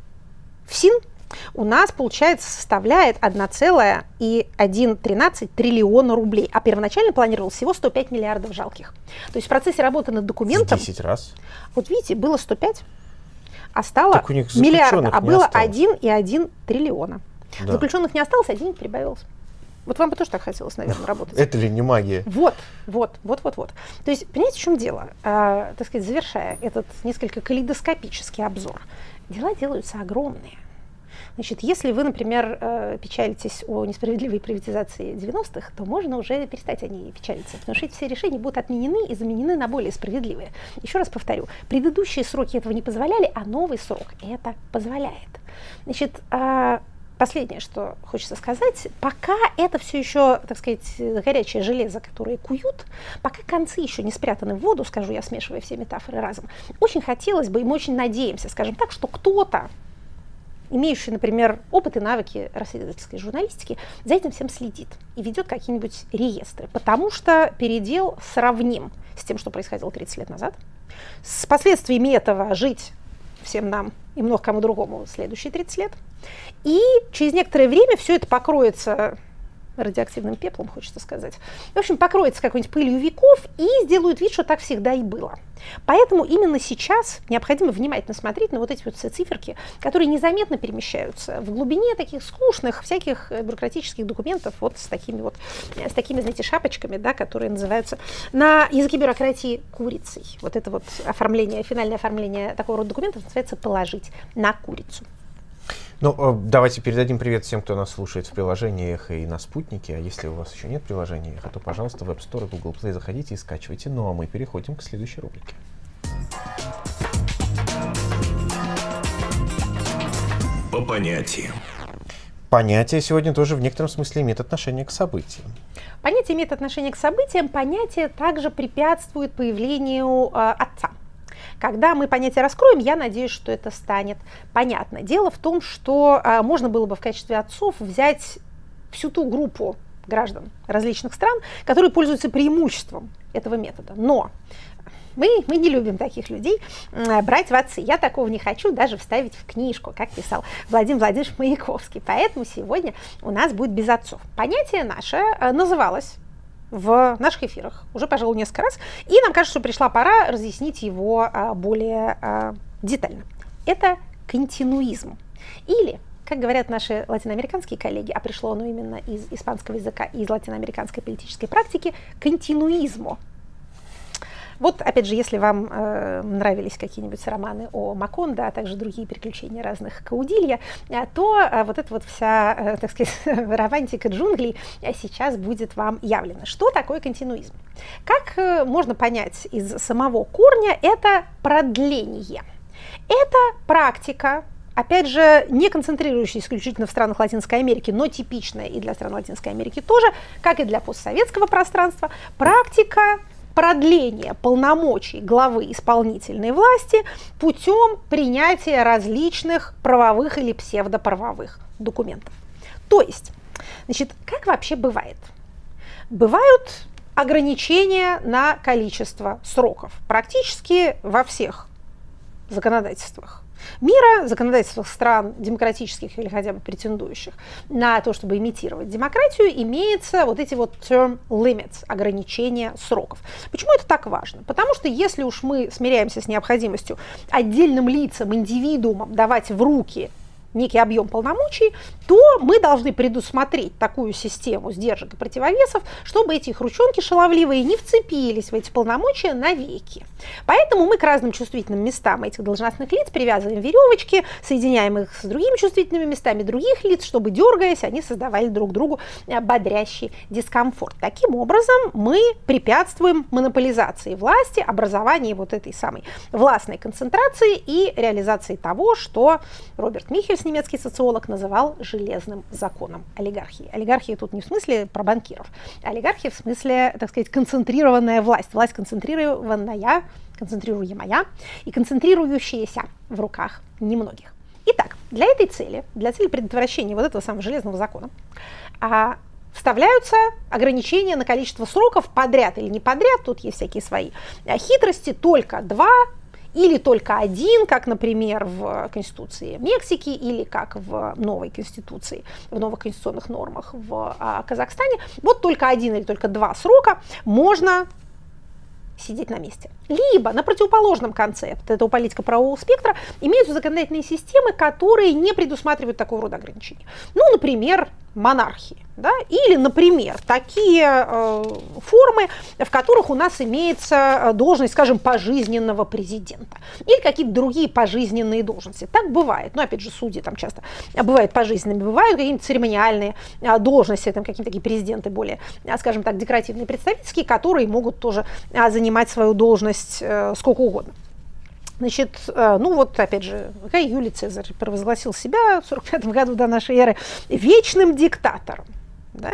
[SPEAKER 3] в СИН у нас, получается, составляет один целых одна тринадцать триллиона рублей. А первоначально планировал всего сто пять миллиардов жалких. То есть в процессе работы над документом...
[SPEAKER 2] В десять раз?
[SPEAKER 3] Вот видите, было сто пять. А стало миллиарда, а было один целых один триллиона. Да. Заключенных не осталось, а денег прибавилось. Вот вам бы тоже так хотелось, наверное, работать.
[SPEAKER 2] Это ли не магия?
[SPEAKER 3] Вот, вот, вот, вот, вот. То есть, понимаете, в чем дело? А, так сказать, завершая этот несколько калейдоскопический обзор, дела делаются огромные. Значит, если вы, например, печалитесь о несправедливой приватизации девяностых, то можно уже перестать о ней печалиться, потому что эти все решения будут отменены и заменены на более справедливые. Еще раз повторю, предыдущие сроки этого не позволяли, а новый срок это позволяет. Значит, последнее, что хочется сказать, пока это все еще, так сказать, горячее железо, которое куют, пока концы еще не спрятаны в воду, скажу я, смешивая все метафоры разом, очень хотелось бы, и мы очень надеемся, скажем так, что кто-то, имеющий, например, опыт и навыки расследовательской журналистики, за этим всем следит и ведет какие-нибудь реестры, потому что передел сравним с тем, что происходило тридцать лет назад, с последствиями этого жить всем нам и много кому другому следующие тридцать лет, и через некоторое время все это покроется радиоактивным пеплом, хочется сказать. В общем, покроется какой-нибудь пылью веков и сделают вид, что так всегда и было. Поэтому именно сейчас необходимо внимательно смотреть на вот эти вот все циферки, которые незаметно перемещаются в глубине таких скучных всяких бюрократических документов вот с такими вот, с такими, знаете, шапочками, да, которые называются на языке бюрократии курицей. Вот это вот оформление, финальное оформление такого рода документов называется «положить на курицу».
[SPEAKER 2] Ну, давайте передадим привет всем, кто нас слушает в приложении Эхо и на спутнике. А если у вас еще нет приложения Эхо, то, пожалуйста, в App Store и Google Play заходите и скачивайте. Ну, а мы переходим к следующей рубрике.
[SPEAKER 1] По понятиям.
[SPEAKER 2] Понятие сегодня тоже в некотором смысле имеет отношение к событиям.
[SPEAKER 3] Понятие имеет отношение к событиям, понятие также препятствует появлению э, отца. Когда мы понятие раскроем, я надеюсь, что это станет понятно. Дело в том, что а, можно было бы в качестве отцов взять всю ту группу граждан различных стран, которые пользуются преимуществом этого метода. Но мы, мы не любим таких людей а, брать в отцы. Я такого не хочу даже вставить в книжку, как писал Владимир Владимирович Маяковский. Поэтому сегодня у нас будет без отцов. Понятие наше а, называлось в наших эфирах уже, пожалуй, несколько раз, и нам кажется, что пришла пора разъяснить его а, более а, детально. Это континуизм. Или, как говорят наши латиноамериканские коллеги, а пришло оно именно из испанского языка и из латиноамериканской политической практики, континуизмо. Вот, опять же, если вам э, нравились какие-нибудь романы о Макондо, а также другие приключения разных Каудилья, э, то э, вот эта вот вся, э, так сказать, романтика джунглей э, сейчас будет вам явлена. Что такое континуизм? Как э, можно понять из самого корня, это продление. Это практика, опять же, не концентрирующаяся исключительно в странах Латинской Америки, но типичная и для стран Латинской Америки тоже, как и для постсоветского пространства, практика продление полномочий главы исполнительной власти путем принятия различных правовых или псевдоправовых документов. То есть, значит, как вообще бывает? Бывают ограничения на количество сроков практически во всех законодательствах мира, законодательствах стран демократических или хотя бы претендующих на то, чтобы имитировать демократию, имеется вот эти вот term limits, ограничения сроков. Почему это так важно? Потому что если уж мы смиряемся с необходимостью отдельным лицам, индивидуумам давать в руки некий объем полномочий, то мы должны предусмотреть такую систему сдержек и противовесов, чтобы эти их ручонки шаловливые не вцепились в эти полномочия навеки. Поэтому мы к разным чувствительным местам этих должностных лиц привязываем веревочки, соединяем их с другими чувствительными местами других лиц, чтобы, дергаясь, они создавали друг другу бодрящий дискомфорт. Таким образом, мы препятствуем монополизации власти, образованию вот этой самой властной концентрации и реализации того, что Роберт Михельс, немецкий социолог, называл железным законом олигархии. Олигархия тут не в смысле про банкиров. Олигархия в смысле, так сказать, концентрированная власть. Власть концентрированная, концентрируемая и концентрирующаяся в руках немногих. Итак, для этой цели, для цели предотвращения вот этого самого железного закона, а, вставляются ограничения на количество сроков подряд или не подряд. Тут есть всякие свои хитрости. Только два или только один, как, например, в Конституции Мексики, или как в новой Конституции, в новых конституционных нормах в а, Казахстане. Вот только один или только два срока можно сидеть на месте. Либо на противоположном конце этого политико-правового спектра имеются законодательные системы, которые не предусматривают такого рода ограничений. Ну, например, монархии. Да? Или, например, такие э, формы, в которых у нас имеется должность, скажем, пожизненного президента. Или какие-то другие пожизненные должности. Так бывает. Но, опять же, судьи там часто бывают пожизненными. Бывают какие-то церемониальные э, должности, там какие-то такие президенты более, э, скажем так, декоративные, представительские, которые могут тоже э, занимать свою должность э, сколько угодно. Значит, ну вот, опять же, Юлий Цезарь провозгласил себя в сорок пятом году до нашей эры вечным диктатором. Да?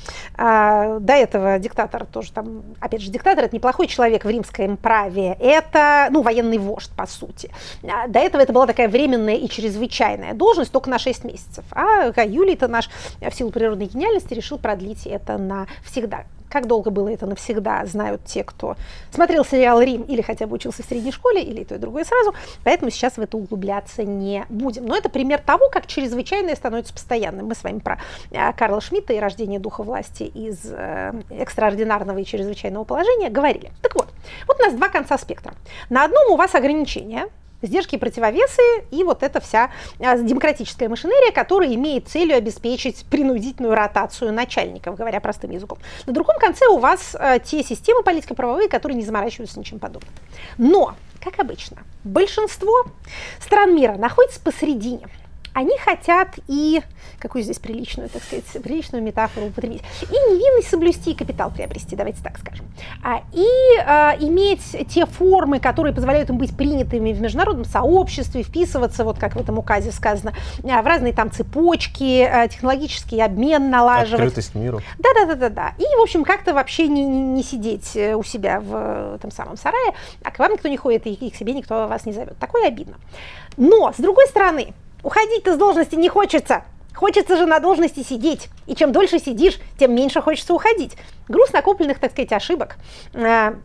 [SPEAKER 3] А, до этого диктатор тоже там, опять же, диктатор — это неплохой человек в римском праве, это, ну, военный вождь, по сути. А, до этого это была такая временная и чрезвычайная должность, только на шесть месяцев. А Юлий-то наш в силу природной гениальности решил продлить это навсегда. Как долго было это навсегда, знают те, кто смотрел сериал «Рим» или хотя бы учился в средней школе, или и то, и другое сразу, поэтому сейчас в это углубляться не будем. Но это пример того, как чрезвычайное становится постоянным. Мы с вами про Карла Шмидта и рождение духа власти из э, экстраординарного и чрезвычайного положения говорили. Так вот, вот у нас два конца спектра. На одном у вас ограничения, сдержки и противовесы, и вот эта вся демократическая машинерия, которая имеет целью обеспечить принудительную ротацию начальников, говоря простым языком. На другом конце у вас а, те системы политико-правовые, которые не заморачиваются ничем подобным. Но, как обычно, большинство стран мира находится посередине. Они хотят и, какую здесь приличную, так сказать, приличную метафору употребить, и невинность соблюсти, и капитал приобрести, давайте так скажем. А, и а, иметь те формы, которые позволяют им быть принятыми в международном сообществе, вписываться, вот как в этом указе сказано, в разные там цепочки, технологический обмен налаживать.
[SPEAKER 2] Открытость миру.
[SPEAKER 3] Да-да-да-да-да. И, в общем, как-то вообще не, не сидеть у себя в этом самом сарае, а к вам никто не ходит, и к себе никто вас не зовет. Такое обидно. Но, с другой стороны, уходить-то с должности не хочется. Хочется же на должности сидеть. И чем дольше сидишь, тем меньше хочется уходить. Груз накопленных, так сказать, ошибок э,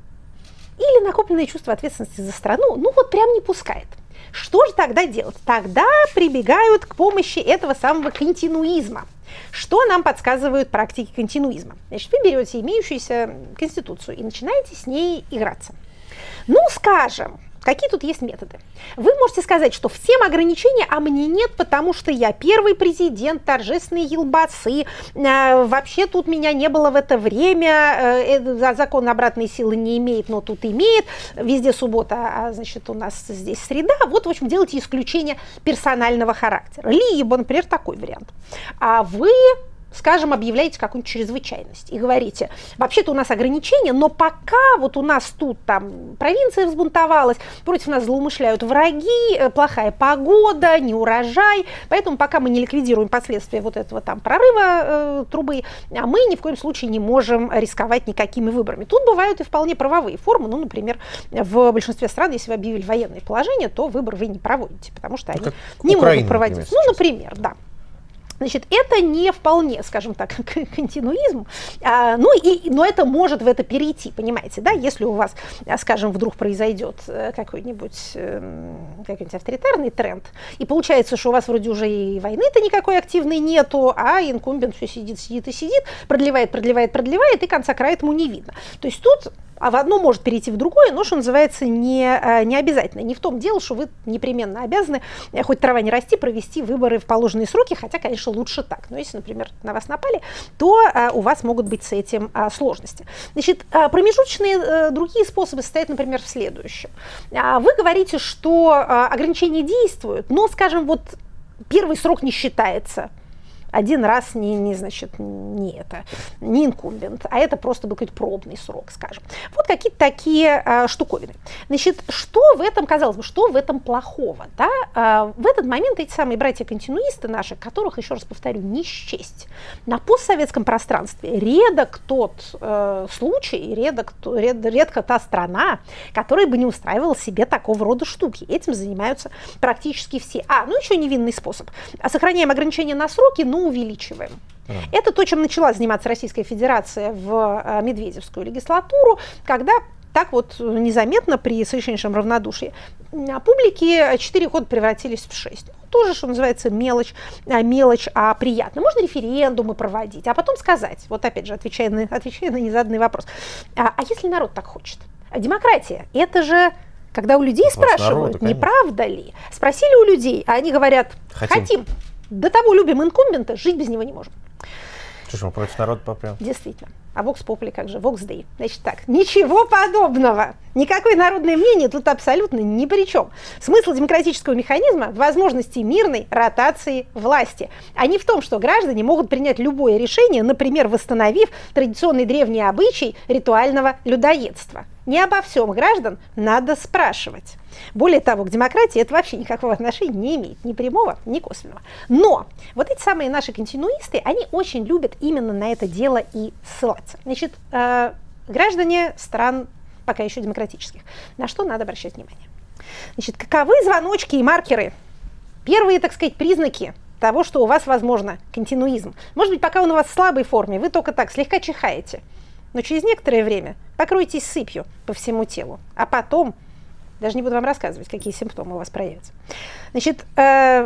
[SPEAKER 3] или накопленное чувство ответственности за страну, ну вот прям не пускает. Что же тогда делать? Тогда прибегают к помощи этого самого континуизма. Что нам подсказывают практики континуизма? Значит, вы берете имеющуюся конституцию и начинаете с ней играться. Ну, скажем, какие тут есть методы? Вы можете сказать, что всем ограничения, а мне нет, потому что я первый президент, торжественные елбасы, э, вообще тут меня не было в это время, э, закон обратной силы не имеет, но тут имеет, везде суббота, а значит у нас здесь среда. Вот, в общем, делайте исключение персонального характера. Либо, например, такой вариант. А вы, скажем, объявляете какую-нибудь чрезвычайность и говорите, вообще-то у нас ограничения, но пока вот у нас тут там провинция взбунтовалась, против нас злоумышляют враги, плохая погода, неурожай, поэтому пока мы не ликвидируем последствия вот этого там прорыва э, трубы, а мы ни в коем случае не можем рисковать никакими выборами. Тут бывают и вполне правовые формы, ну, например, в большинстве стран, если вы объявили военное положение, то выбор вы не проводите, потому что они не могут проводить. Ну, например, да. Значит, это не вполне, скажем так, континуизм, а, ну и, но это может в это перейти, понимаете, да, если у вас, скажем, вдруг произойдет какой-нибудь, какой-нибудь авторитарный тренд, и получается, что у вас вроде уже и войны-то никакой активной нету, а инкумбент все сидит, сидит и сидит, продлевает, продлевает, продлевает, и конца края этому не видно. То есть тут а в одно может перейти в другое, но, что называется, не, не обязательно. Не в том дело, что вы непременно обязаны, хоть трава не расти, провести выборы в положенные сроки, хотя, конечно, лучше так. Но если, например, на вас напали, то а, у вас могут быть с этим а, сложности. Значит, а, промежуточные а, другие способы состоят, например, в следующем. А, вы говорите, что а, ограничения действуют, но, скажем, вот первый срок не считается. Один раз не, не, значит, не это, не инкумбент, а это просто был какой-то пробный срок, скажем. Вот какие-то такие а, штуковины. Значит, что в этом, казалось бы, что в этом плохого? Да? А, в этот момент эти самые братья-континуисты наши, которых, еще раз повторю, не счесть, на постсоветском пространстве редок тот э, случай, редок, ред, редко та страна, которая бы не устраивала себе такого рода штуки. Этим занимаются практически все. А, ну еще невинный способ. Сохраняем ограничения на сроки, но увеличиваем. А. Это то, чем начала заниматься Российская Федерация в а, Медведевскую легислатуру, когда так вот незаметно при совершеннейшем равнодушии публики четыре года превратились в шесть. Тоже, что называется, мелочь, мелочь, а приятно. Можно референдумы проводить, а потом сказать, вот опять же, отвечая на, отвечая на незаданный вопрос, а, а если народ так хочет? А демократия, это же когда у людей спрашивают, народу, не правда ли? Спросили у людей, а они говорят, хотим. хотим. До того любим инкумбента, жить без него не можем.
[SPEAKER 2] Слушай, мы против народа попрям.
[SPEAKER 3] Действительно. А Vox Populi как же? Vox Dei. Значит так, ничего подобного. Никакое народное мнение тут абсолютно ни при чем. Смысл демократического механизма в возможности мирной ротации власти, а не в том, что граждане могут принять любое решение, например, восстановив традиционный древний обычай ритуального людоедства. Не обо всем граждан надо спрашивать. Более того, к демократии это вообще никакого отношения не имеет, ни прямого, ни косвенного. Но вот эти самые наши континуисты, они очень любят именно на это дело и ссылаться. Значит, э, граждане стран пока еще демократических, на что надо обращать внимание? Значит, каковы звоночки и маркеры? Первые, так сказать, признаки того, что у вас, возможно, континуизм. Может быть, пока он у вас в слабой форме, вы только так слегка чихаете, но через некоторое время покройтесь сыпью по всему телу, а потом, даже не буду вам рассказывать, какие симптомы у вас проявятся. Значит, э,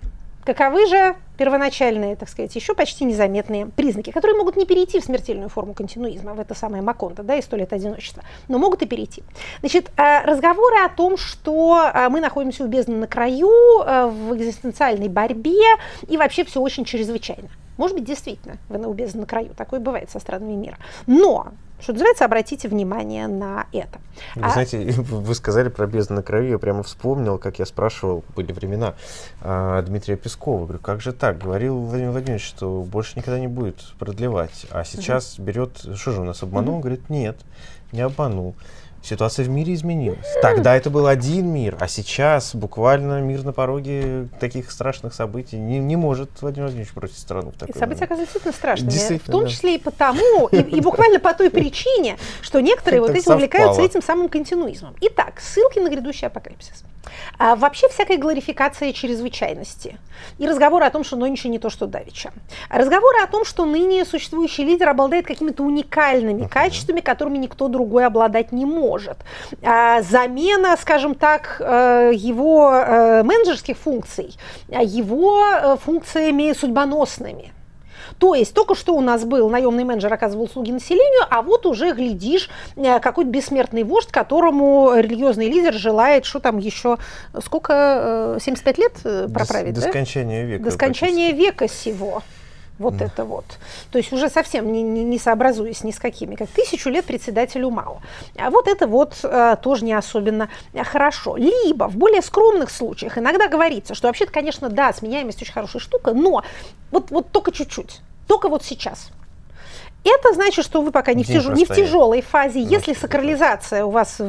[SPEAKER 3] каковы же первоначальные, так сказать, еще почти незаметные признаки, которые могут не перейти в смертельную форму континуизма, в это самое Маконто, да, и сто лет одиночества, но могут и перейти. Значит, э, разговоры о том, что э, мы находимся у бездны на краю, э, в экзистенциальной борьбе, и вообще все очень чрезвычайно. Может быть, действительно, вы на бездны на краю, такое бывает со странами мира. Но, что называется, обратите внимание на это.
[SPEAKER 2] Вы а... знаете, вы сказали про бездну на краю, я прямо вспомнил, как я спрашивал, были времена, а, Дмитрия Пескова. Говорю, как же так? Говорил Владимир Владимирович, что больше никогда не будет продлевать. А сейчас угу. берет, что же у нас, обманул? Угу. Говорит, нет, не обманул. Ситуация в мире изменилась. Тогда это был один мир, а сейчас буквально мир на пороге таких страшных событий. Не, не может Владимир Владимирович бросить страну в такой
[SPEAKER 3] И события
[SPEAKER 2] момент.
[SPEAKER 3] оказываются действительно страшными.
[SPEAKER 2] Действительно,
[SPEAKER 3] в том
[SPEAKER 2] да.
[SPEAKER 3] числе и потому, и, и буквально по той причине, что некоторые вот этим увлекаются этим самым континуизмом. Итак, ссылки на грядущий апокалипсис. А, вообще всякая глорификация чрезвычайности. И разговоры о том, что нынче не то, что давеча. Разговоры о том, что ныне существующий лидер обладает какими-то уникальными uh-huh. качествами, которыми никто другой обладать не может. А, замена, скажем так, его менеджерских функций, его функциями судьбоносными. То есть только что у нас был наемный менеджер, оказывал услуги населению, а вот уже, глядишь, какой-то бессмертный вождь, которому религиозный лидер желает, что там еще, сколько, семьдесят пять лет проправить,
[SPEAKER 2] до,
[SPEAKER 3] да?
[SPEAKER 2] До скончания века.
[SPEAKER 3] До скончания века сего. Вот да. это вот. То есть уже совсем не, не, не сообразуясь ни с какими, как тысячу лет председателю МАО. А вот это вот а, тоже не особенно хорошо. Либо в более скромных случаях иногда говорится, что вообще-то, конечно, да, сменяемость очень хорошая штука, но вот, вот только чуть-чуть, только вот сейчас. Это значит, что вы пока не в, тяж... не в тяжелой фазе. Если сакрализация у вас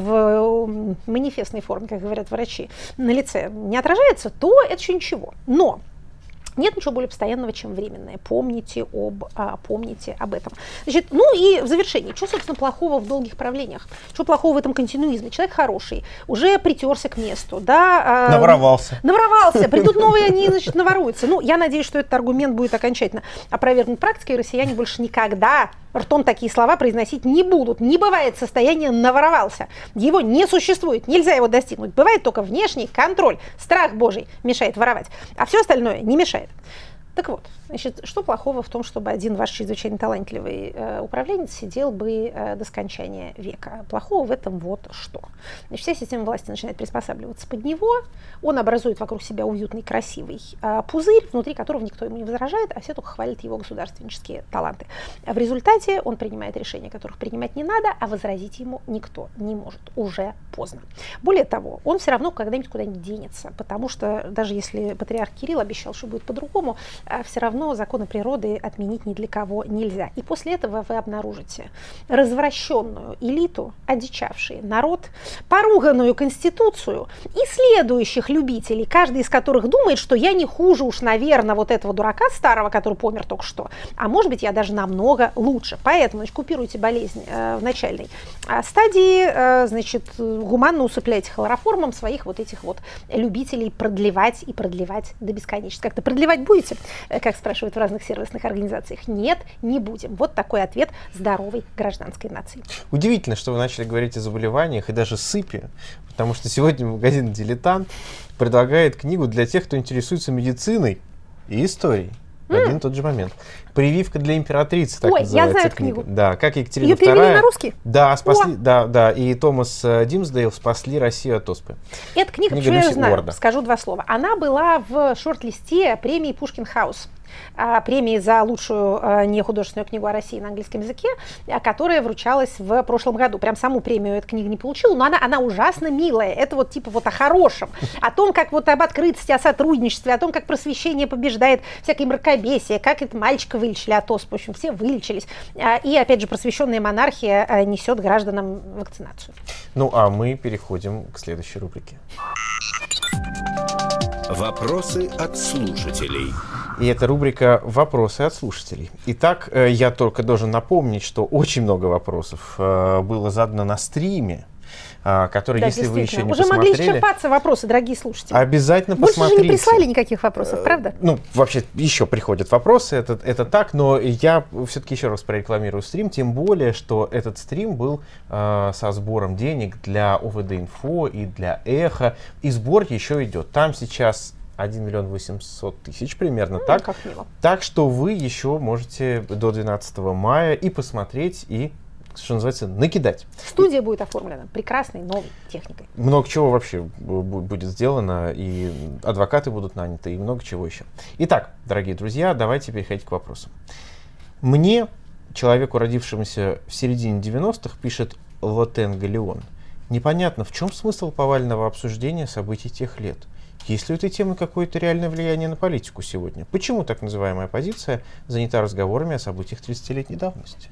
[SPEAKER 3] в манифестной форме, как говорят врачи, на лице не отражается, то это еще ничего. Но нет ничего более постоянного, чем временное. Помните об, а, помните об этом. Значит, ну и в завершении, что, собственно, плохого в долгих правлениях? Что плохого в этом континуизме? Человек хороший, уже притерся к месту, да? А,
[SPEAKER 2] наворовался.
[SPEAKER 3] Наворовался. Придут новые, они, значит, наворуются. Ну, я надеюсь, что этот аргумент будет окончательно опровергнут практикой, и россияне больше никогда ртом такие слова произносить не будут. Не бывает состояния «наворовался». Его не существует, нельзя его достигнуть. Бывает только внешний контроль. Страх Божий мешает воровать, а все остальное не мешает. Так вот, значит, что плохого в том, чтобы один ваш чрезвычайно талантливый э, управленец сидел бы э, до скончания века? Плохого в этом вот что. Значит, вся система власти начинает приспосабливаться под него, он образует вокруг себя уютный, красивый э, пузырь, внутри которого никто ему не возражает, а все только хвалят его государственнические таланты. А в результате он принимает решения, которых принимать не надо, а возразить ему никто не может. Уже поздно. Более того, он все равно когда-нибудь куда-нибудь денется, потому что даже если патриарх Кирилл обещал, что будет по-другому, все равно законы природы отменить ни для кого нельзя. И после этого вы обнаружите развращенную элиту, одичавший народ, поруганную конституцию и следующих любителей, каждый из которых думает, что я не хуже уж, наверное, вот этого дурака старого, который помер только что, а может быть, я даже намного лучше. Поэтому, значит, купируйте болезнь э, в начальной стадии, э, значит, гуманно усыпляйте хлороформом своих вот этих вот любителей продлевать и продлевать до бесконечности. Как-то продлевать будете? Как спрашивают в разных сервисных организациях. Нет, не будем. Вот такой ответ здоровой гражданской нации.
[SPEAKER 2] Удивительно, что вы начали говорить о заболеваниях и даже сыпи, потому что сегодня магазин «Дилетант» предлагает книгу для тех, кто интересуется медициной и историей. В один и тот же момент. «Прививка для императрицы», так
[SPEAKER 3] Ой,
[SPEAKER 2] называется
[SPEAKER 3] я знаю
[SPEAKER 2] книга.
[SPEAKER 3] книгу.
[SPEAKER 2] Да, как Екатерина
[SPEAKER 3] Ее перевели
[SPEAKER 2] вторая.
[SPEAKER 3] на русский?
[SPEAKER 2] Да, спасли, да, да, и Томас Димсдейл спасли Россию от оспы.
[SPEAKER 3] Эта книга,
[SPEAKER 2] книга
[SPEAKER 3] что я
[SPEAKER 2] Люси
[SPEAKER 3] знаю,
[SPEAKER 2] Уорда.
[SPEAKER 3] скажу два слова. Она была в шорт-листе премии Пушкин Хаус. премии за лучшую нехудожественную книгу о России на английском языке, которая вручалась в прошлом году. Прям саму премию эта книга не получила, но она, она ужасно милая. Это вот типа вот о хорошем, о том, как вот об открытости, о сотрудничестве, о том, как просвещение побеждает всякое мракобесие, как это мальчика вылечили от оспы, в общем, все вылечились. И, опять же, просвещенная монархия несет гражданам вакцинацию.
[SPEAKER 2] Ну, а мы переходим к следующей рубрике.
[SPEAKER 1] Вопросы от слушателей.
[SPEAKER 2] И это рубрика «Вопросы от слушателей». Итак, я только должен напомнить, что очень много вопросов было задано на стриме, который, да, если вы еще не
[SPEAKER 3] уже
[SPEAKER 2] посмотрели...
[SPEAKER 3] Уже могли исчерпаться вопросы, дорогие слушатели.
[SPEAKER 2] Обязательно
[SPEAKER 3] Больше
[SPEAKER 2] посмотрите.
[SPEAKER 3] Больше же не прислали никаких вопросов, правда?
[SPEAKER 2] Ну, вообще, еще приходят вопросы, это, это так, но я все-таки еще раз прорекламирую стрим, тем более, что этот стрим был э, со сбором денег для ОВД-инфо и для Эхо, и сбор еще идет. Там сейчас один миллион восемьсот тысяч примерно,
[SPEAKER 3] ну,
[SPEAKER 2] так.
[SPEAKER 3] Как мило. Так
[SPEAKER 2] что вы еще можете до двенадцатого мая и посмотреть, и, что называется, накидать.
[SPEAKER 3] Студия будет оформлена прекрасной новой техникой.
[SPEAKER 2] Много чего вообще будет сделано, и адвокаты будут наняты, и много чего еще. Итак, дорогие друзья, давайте переходить к вопросам. Мне, человеку, родившемуся в середине девяностых, пишет Лотен Галеон, непонятно, в чем смысл повального обсуждения событий тех лет. Есть ли у этой темы какое-то реальное влияние на политику сегодня? Почему так называемая оппозиция занята разговорами о событиях тридцатилетней давности?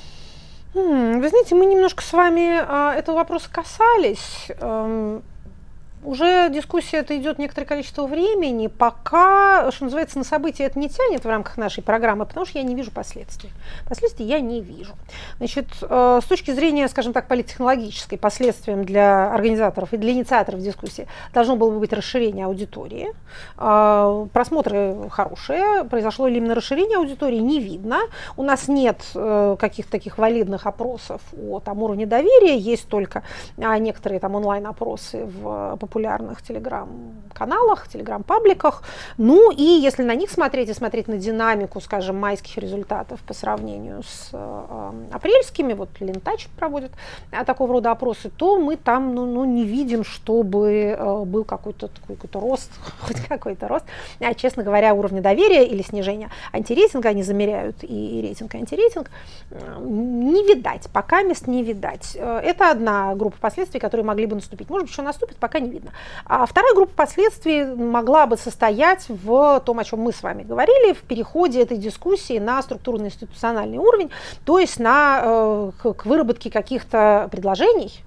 [SPEAKER 3] Вы знаете, мы немножко с вами а, этого вопроса касались. Эм, уже дискуссия это идет некоторое количество времени, пока, что называется, на события это не тянет в рамках нашей программы, потому что я не вижу последствий. Последствий я не вижу. Значит, э, с точки зрения, скажем так, политтехнологической, последствием для организаторов и для инициаторов дискуссии должно было бы быть расширение аудитории. Э, просмотры хорошие, произошло ли именно расширение аудитории, не видно. У нас нет э, каких-то таких валидных опросов о там, уровне доверия, есть только э, некоторые там онлайн-опросы в популярных телеграм-каналах, телеграм-пабликах. Ну и если на них смотреть и смотреть на динамику, скажем, майских результатов по сравнению с э, апрельскими, вот Лентач проводит э, такого рода опросы, то мы там ну, ну, не видим, чтобы э, был какой-то, какой-то рост, хоть какой-то рост, а, честно говоря, уровня доверия или снижения антирейтинга, они замеряют и, и рейтинг, и антирейтинг, э, не видать, пока мест не видать. Э, это одна группа последствий, которые могли бы наступить. Может быть, еще наступит, пока не видно. А вторая группа последствий могла бы состоять в том, о чем мы с вами говорили, в переходе этой дискуссии на структурно-институциональный уровень, то есть на, э, к выработке каких-то предложений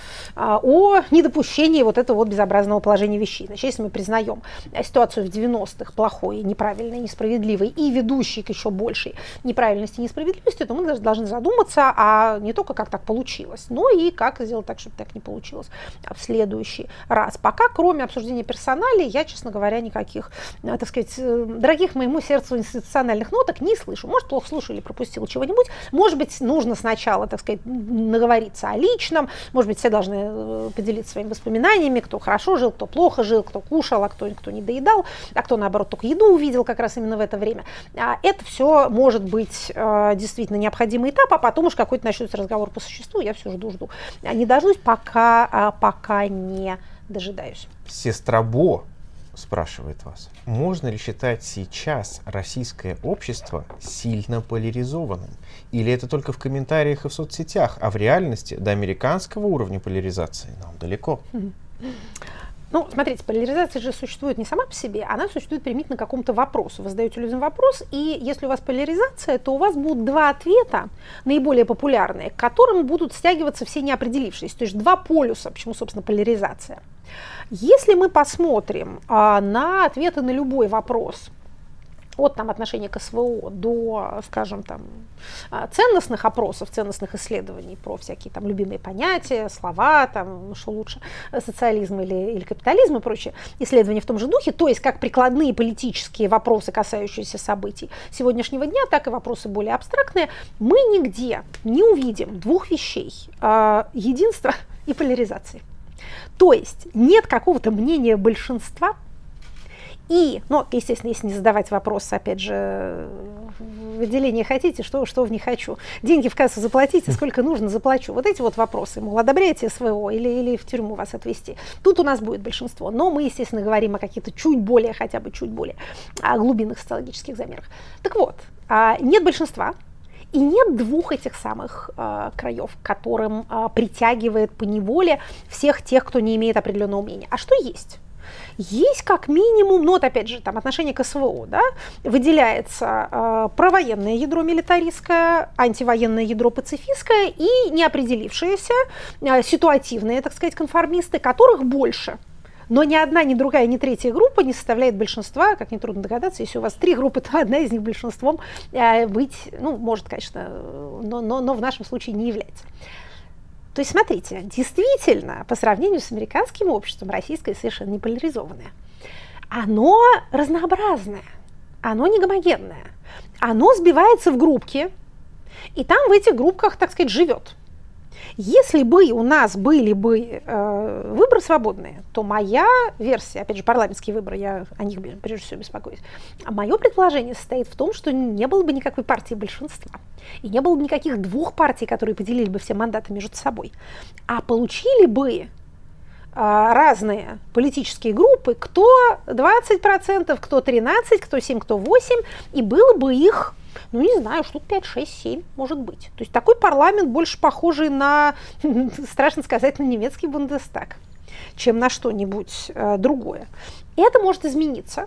[SPEAKER 3] о недопущении вот этого вот безобразного положения вещей. Значит, если мы признаем ситуацию в девяностых плохой, неправильной, несправедливой и ведущей к еще большей неправильности и несправедливости, то мы даже должны задуматься, а не только как так получилось, но и как сделать так, чтобы так не получилось в следующий раз. Пока, кроме обсуждения персоналей, я, честно говоря, никаких, так сказать, дорогих моему сердцу институциональных ноток не слышу. Может, плохо слушаю или пропустил чего-нибудь. Может быть, нужно сначала, так сказать, наговориться о личном. Может быть, все должны поделиться своими воспоминаниями, кто хорошо жил, кто плохо жил, кто кушал, а кто, кто не доедал, а кто, наоборот, только еду увидел как раз именно в это время. Это все может быть действительно необходимый этап, а потом уж какой-то начнется разговор по существу, я все жду-жду. Не дождусь, пока, пока не дожидаюсь.
[SPEAKER 2] Сестрабо спрашивает вас, можно ли считать сейчас российское общество сильно поляризованным? Или это только в комментариях и в соцсетях, а в реальности до американского уровня поляризации нам далеко?
[SPEAKER 3] Ну, смотрите, поляризация же существует не сама по себе, она существует применительно к какому-то вопросу. Вы задаете людям вопрос, и если у вас поляризация, то у вас будут два ответа, наиболее популярные, к которым будут стягиваться все неопределившиеся. То есть два полюса, почему, собственно, поляризация. Если мы посмотрим а, на ответы на любой вопрос, от там, отношения к СВО до, скажем, там, ценностных опросов, ценностных исследований про всякие там любимые понятия, слова, там, что лучше, социализм или, или капитализм и прочие исследования в том же духе, то есть как прикладные политические вопросы, касающиеся событий сегодняшнего дня, так и вопросы более абстрактные, мы нигде не увидим двух вещей: единства и поляризации. То есть нет какого-то мнения большинства И, ну, естественно, если не задавать вопрос, опять же, выделение хотите, что, что в не хочу. Деньги в кассу заплатите, сколько нужно, заплачу. Вот эти вот вопросы, мол, одобряете СВО или, или в тюрьму вас отвезти. Тут у нас будет большинство. Но мы, естественно, говорим о каких-то чуть более, хотя бы чуть более о глубинных социологических замерах. Так вот, нет большинства. И нет двух этих самых э, краев, которым э, притягивает поневоле всех тех, кто не имеет определенного умения. А что есть? Есть как минимум, ну вот опять же, там отношение к СВО, да, выделяется э, провоенное ядро милитаристское, антивоенное ядро пацифистское и неопределившиеся э, ситуативные, так сказать, конформисты, которых больше. Но ни одна, ни другая, ни третья группа не составляет большинства, как нетрудно догадаться. Если у вас три группы, то одна из них большинством э, быть, ну, может, конечно, но, но, но в нашем случае не является. То есть, смотрите, действительно, по сравнению с американским обществом, российское совершенно не поляризованное. Оно разнообразное, оно не гомогенное, оно сбивается в группки, и там в этих группках, так сказать, живет. Если бы у нас были бы э, выборы свободные, то моя версия, опять же, парламентские выборы, я о них прежде всего беспокоюсь, а мое предположение состоит в том, что не было бы никакой партии большинства, и не было бы никаких двух партий, которые поделили бы все мандаты между собой, а получили бы э, разные политические группы, кто двадцать процентов, кто тринадцать процентов, кто семь процентов, кто восемь процентов, и было бы их, ну, не знаю, штук пять, шесть, семь, может быть. То есть такой парламент больше похожий на, страшно сказать, на немецкий Бундестаг, чем на что-нибудь э, другое. Это может измениться,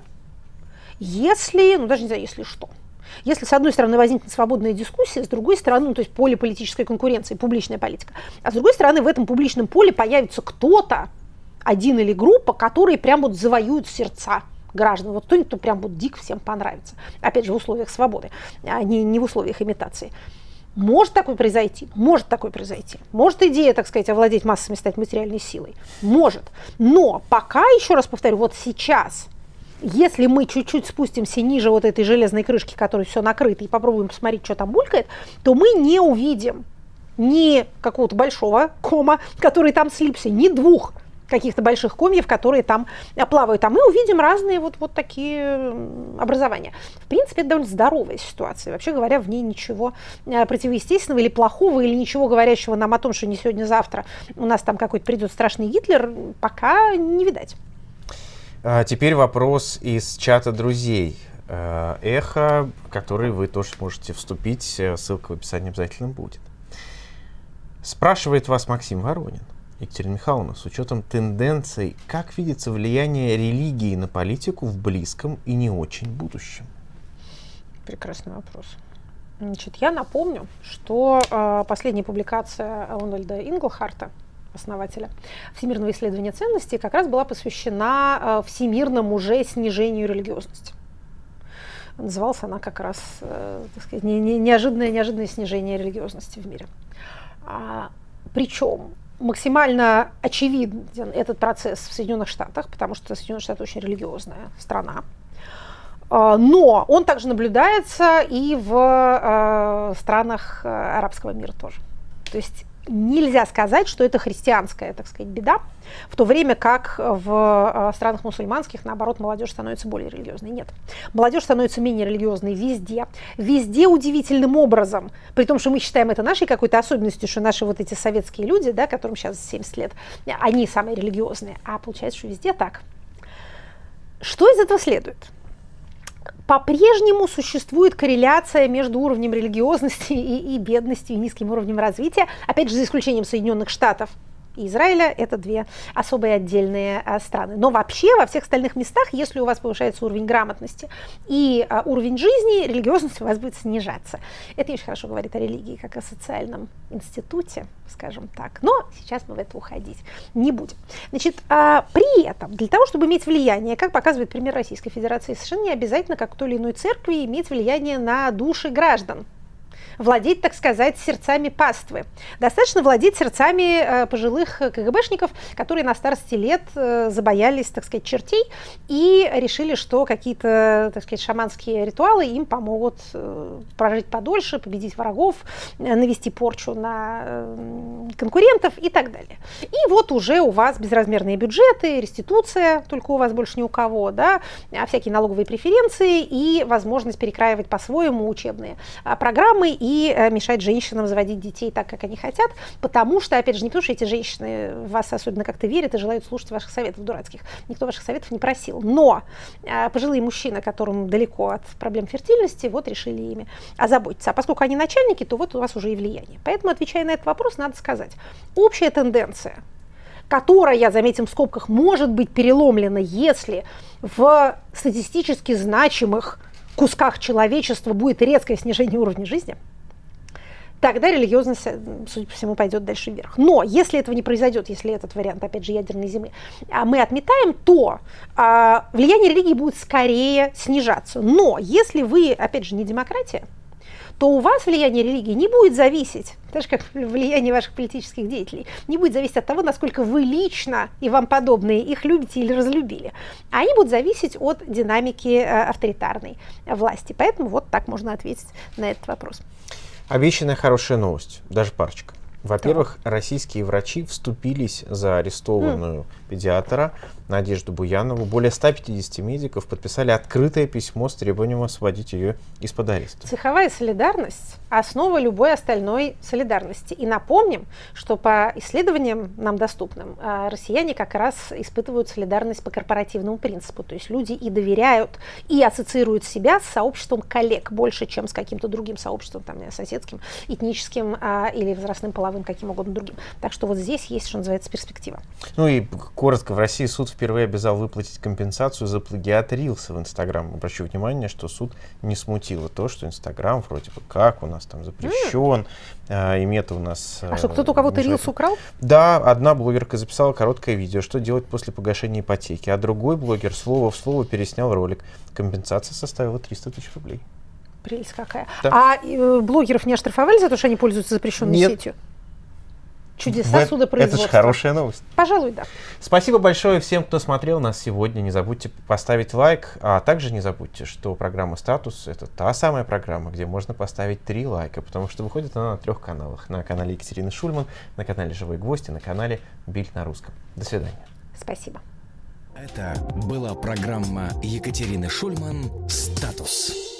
[SPEAKER 3] если, ну, даже не знаю, если что. Если, с одной стороны, возникнет свободная дискуссия, с другой стороны, ну, то есть поле политической конкуренции, публичная политика, а с другой стороны, в этом публичном поле появится кто-то, один или группа, которые прям вот завоюют сердца граждан. Вот кто-нибудь, кто прям вот дико всем понравится. Опять же, в условиях свободы, а не, не в условиях имитации. Может такое произойти? Может такое произойти. Может идея, так сказать, овладеть массами, стать материальной силой? Может. Но пока, еще раз повторю, вот сейчас, если мы чуть-чуть спустимся ниже вот этой железной крышки, которой все накрыто, и попробуем посмотреть, что там булькает, то мы не увидим ни какого-то большого кома, который там слипся, ни двух каких-то больших комьев, которые там плавают. А мы увидим разные вот, вот такие образования. В принципе, это довольно здоровая ситуация. Вообще говоря, в ней ничего противоестественного или плохого, или ничего говорящего нам о том, что не сегодня-завтра у нас там какой-то придет страшный Гитлер, пока не видать.
[SPEAKER 2] А теперь вопрос из чата друзей. Эхо, в который вы тоже можете вступить. Ссылка в описании обязательно будет. Спрашивает вас Максим Воронин. Екатерина Михайловна, с учетом тенденций, как видится влияние религии на политику в близком и не очень будущем?
[SPEAKER 3] Прекрасный вопрос. Значит, я напомню, что э, последняя публикация Рональда Инглхарта, основателя Всемирного исследования ценностей, как раз была посвящена э, всемирному же снижению религиозности. Называлась она как раз э, так сказать, не, не, неожиданное, неожиданное снижение религиозности в мире. А, причем максимально очевиден этот процесс в Соединенных Штатах, потому что Соединенные Штаты очень религиозная страна. Но он также наблюдается и в странах арабского мира тоже. То есть нельзя сказать, что это христианская, так сказать, беда, в то время как в странах мусульманских, наоборот, молодежь становится более религиозной. Нет. Молодежь становится менее религиозной везде. Везде удивительным образом. При том, что мы считаем это нашей какой-то особенностью, что наши вот эти советские люди, да, которым сейчас семьдесят лет, они самые религиозные. А получается, что везде так. Что из этого следует? По-прежнему существует корреляция между уровнем религиозности и, и бедности, и низким уровнем развития, опять же, за исключением Соединенных Штатов и Израиля, это две особые отдельные а, страны. Но вообще во всех остальных местах, если у вас повышается уровень грамотности и а, уровень жизни, религиозность у вас будет снижаться. Это очень хорошо говорит о религии, как о социальном институте, скажем так. Но сейчас мы в это уходить не будем. Значит, а, при этом, для того, чтобы иметь влияние, как показывает пример Российской Федерации, совершенно не обязательно, как в той или иной церкви, иметь влияние на души граждан. владеть, так сказать, сердцами паствы. Достаточно владеть сердцами э, пожилых КГБшников, которые на старости лет э, забоялись, так сказать, чертей и решили, что какие-то, так сказать, шаманские ритуалы им помогут э, прожить подольше, победить врагов, э, навести порчу на э, конкурентов и так далее. И вот уже у вас безразмерные бюджеты, реституция, только у вас больше ни у кого, да, всякие налоговые преференции и возможность перекраивать по-своему учебные программы и мешать женщинам заводить детей так, как они хотят, потому что, опять же, не потому что эти женщины в вас особенно как-то верят и желают слушать ваших советов дурацких. Никто ваших советов не просил. Но пожилые мужчины, которым далеко от проблем фертильности, вот решили ими озаботиться. А поскольку они начальники, то вот у вас уже и влияние. Поэтому, отвечая на этот вопрос, надо сказать, общая тенденция, которая, заметим в скобках, может быть переломлена, если в статистически значимых кусках человечества будет резкое снижение уровня жизни, тогда религиозность, судя по всему, пойдет дальше вверх. Но если этого не произойдет, если этот вариант, опять же, ядерной зимы, мы отметаем, то а, влияние религии будет скорее снижаться. Но если вы, опять же, не демократия, то у вас влияние религии не будет зависеть, так же как влияние ваших политических деятелей, не будет зависеть от того, насколько вы лично и вам подобные их любите или разлюбили. Они будут зависеть от динамики авторитарной власти. Поэтому вот так можно ответить на этот вопрос.
[SPEAKER 2] Обещанная хорошая новость, даже парочка. Во-первых, да. Российские врачи вступились за арестованную mm. педиатра Надежду Буянову. Более ста пятидесяти медиков подписали открытое письмо с требованием освободить ее из-под ареста.
[SPEAKER 3] Цеховая солидарность – основа любой остальной солидарности. И напомним, что по исследованиям нам доступным, россияне как раз испытывают солидарность по корпоративному принципу. То есть люди и доверяют, и ассоциируют себя с сообществом коллег больше, чем с каким-то другим сообществом, там, соседским, этническим а, или возрастным, половым, каким угодно другим. Так что вот здесь есть, что называется, перспектива.
[SPEAKER 2] Ну и коротко, в России суд впервые обязал выплатить компенсацию за плагиат рилса в Инстаграм. Обращу внимание, что суд не смутило то, что Инстаграм вроде бы как у нас там запрещен, mm. а, и мета у нас...
[SPEAKER 3] А что, кто-то у кого-то рилс украл?
[SPEAKER 2] Да, одна блогерка записала короткое видео, что делать после погашения ипотеки, а другой блогер слово в слово переснял ролик. Компенсация составила триста тысяч рублей.
[SPEAKER 3] Прелесть какая.
[SPEAKER 2] Да.
[SPEAKER 3] А э, блогеров не оштрафовали за то, что они пользуются запрещенной
[SPEAKER 2] Нет.
[SPEAKER 3] сетью? Чудеса
[SPEAKER 2] в,
[SPEAKER 3] судопроизводства.
[SPEAKER 2] Это же хорошая новость.
[SPEAKER 3] Пожалуй, да.
[SPEAKER 2] Спасибо большое всем, кто смотрел нас сегодня. Не забудьте поставить лайк, а также не забудьте, что программа «Статус» — это та самая программа, где можно поставить три лайка, потому что выходит она на трех каналах. На канале Екатерины Шульман, на канале «Живой гвоздь» и на канале «Бильд на русском». До свидания.
[SPEAKER 3] Спасибо.
[SPEAKER 1] Это была программа Екатерины Шульман «Статус».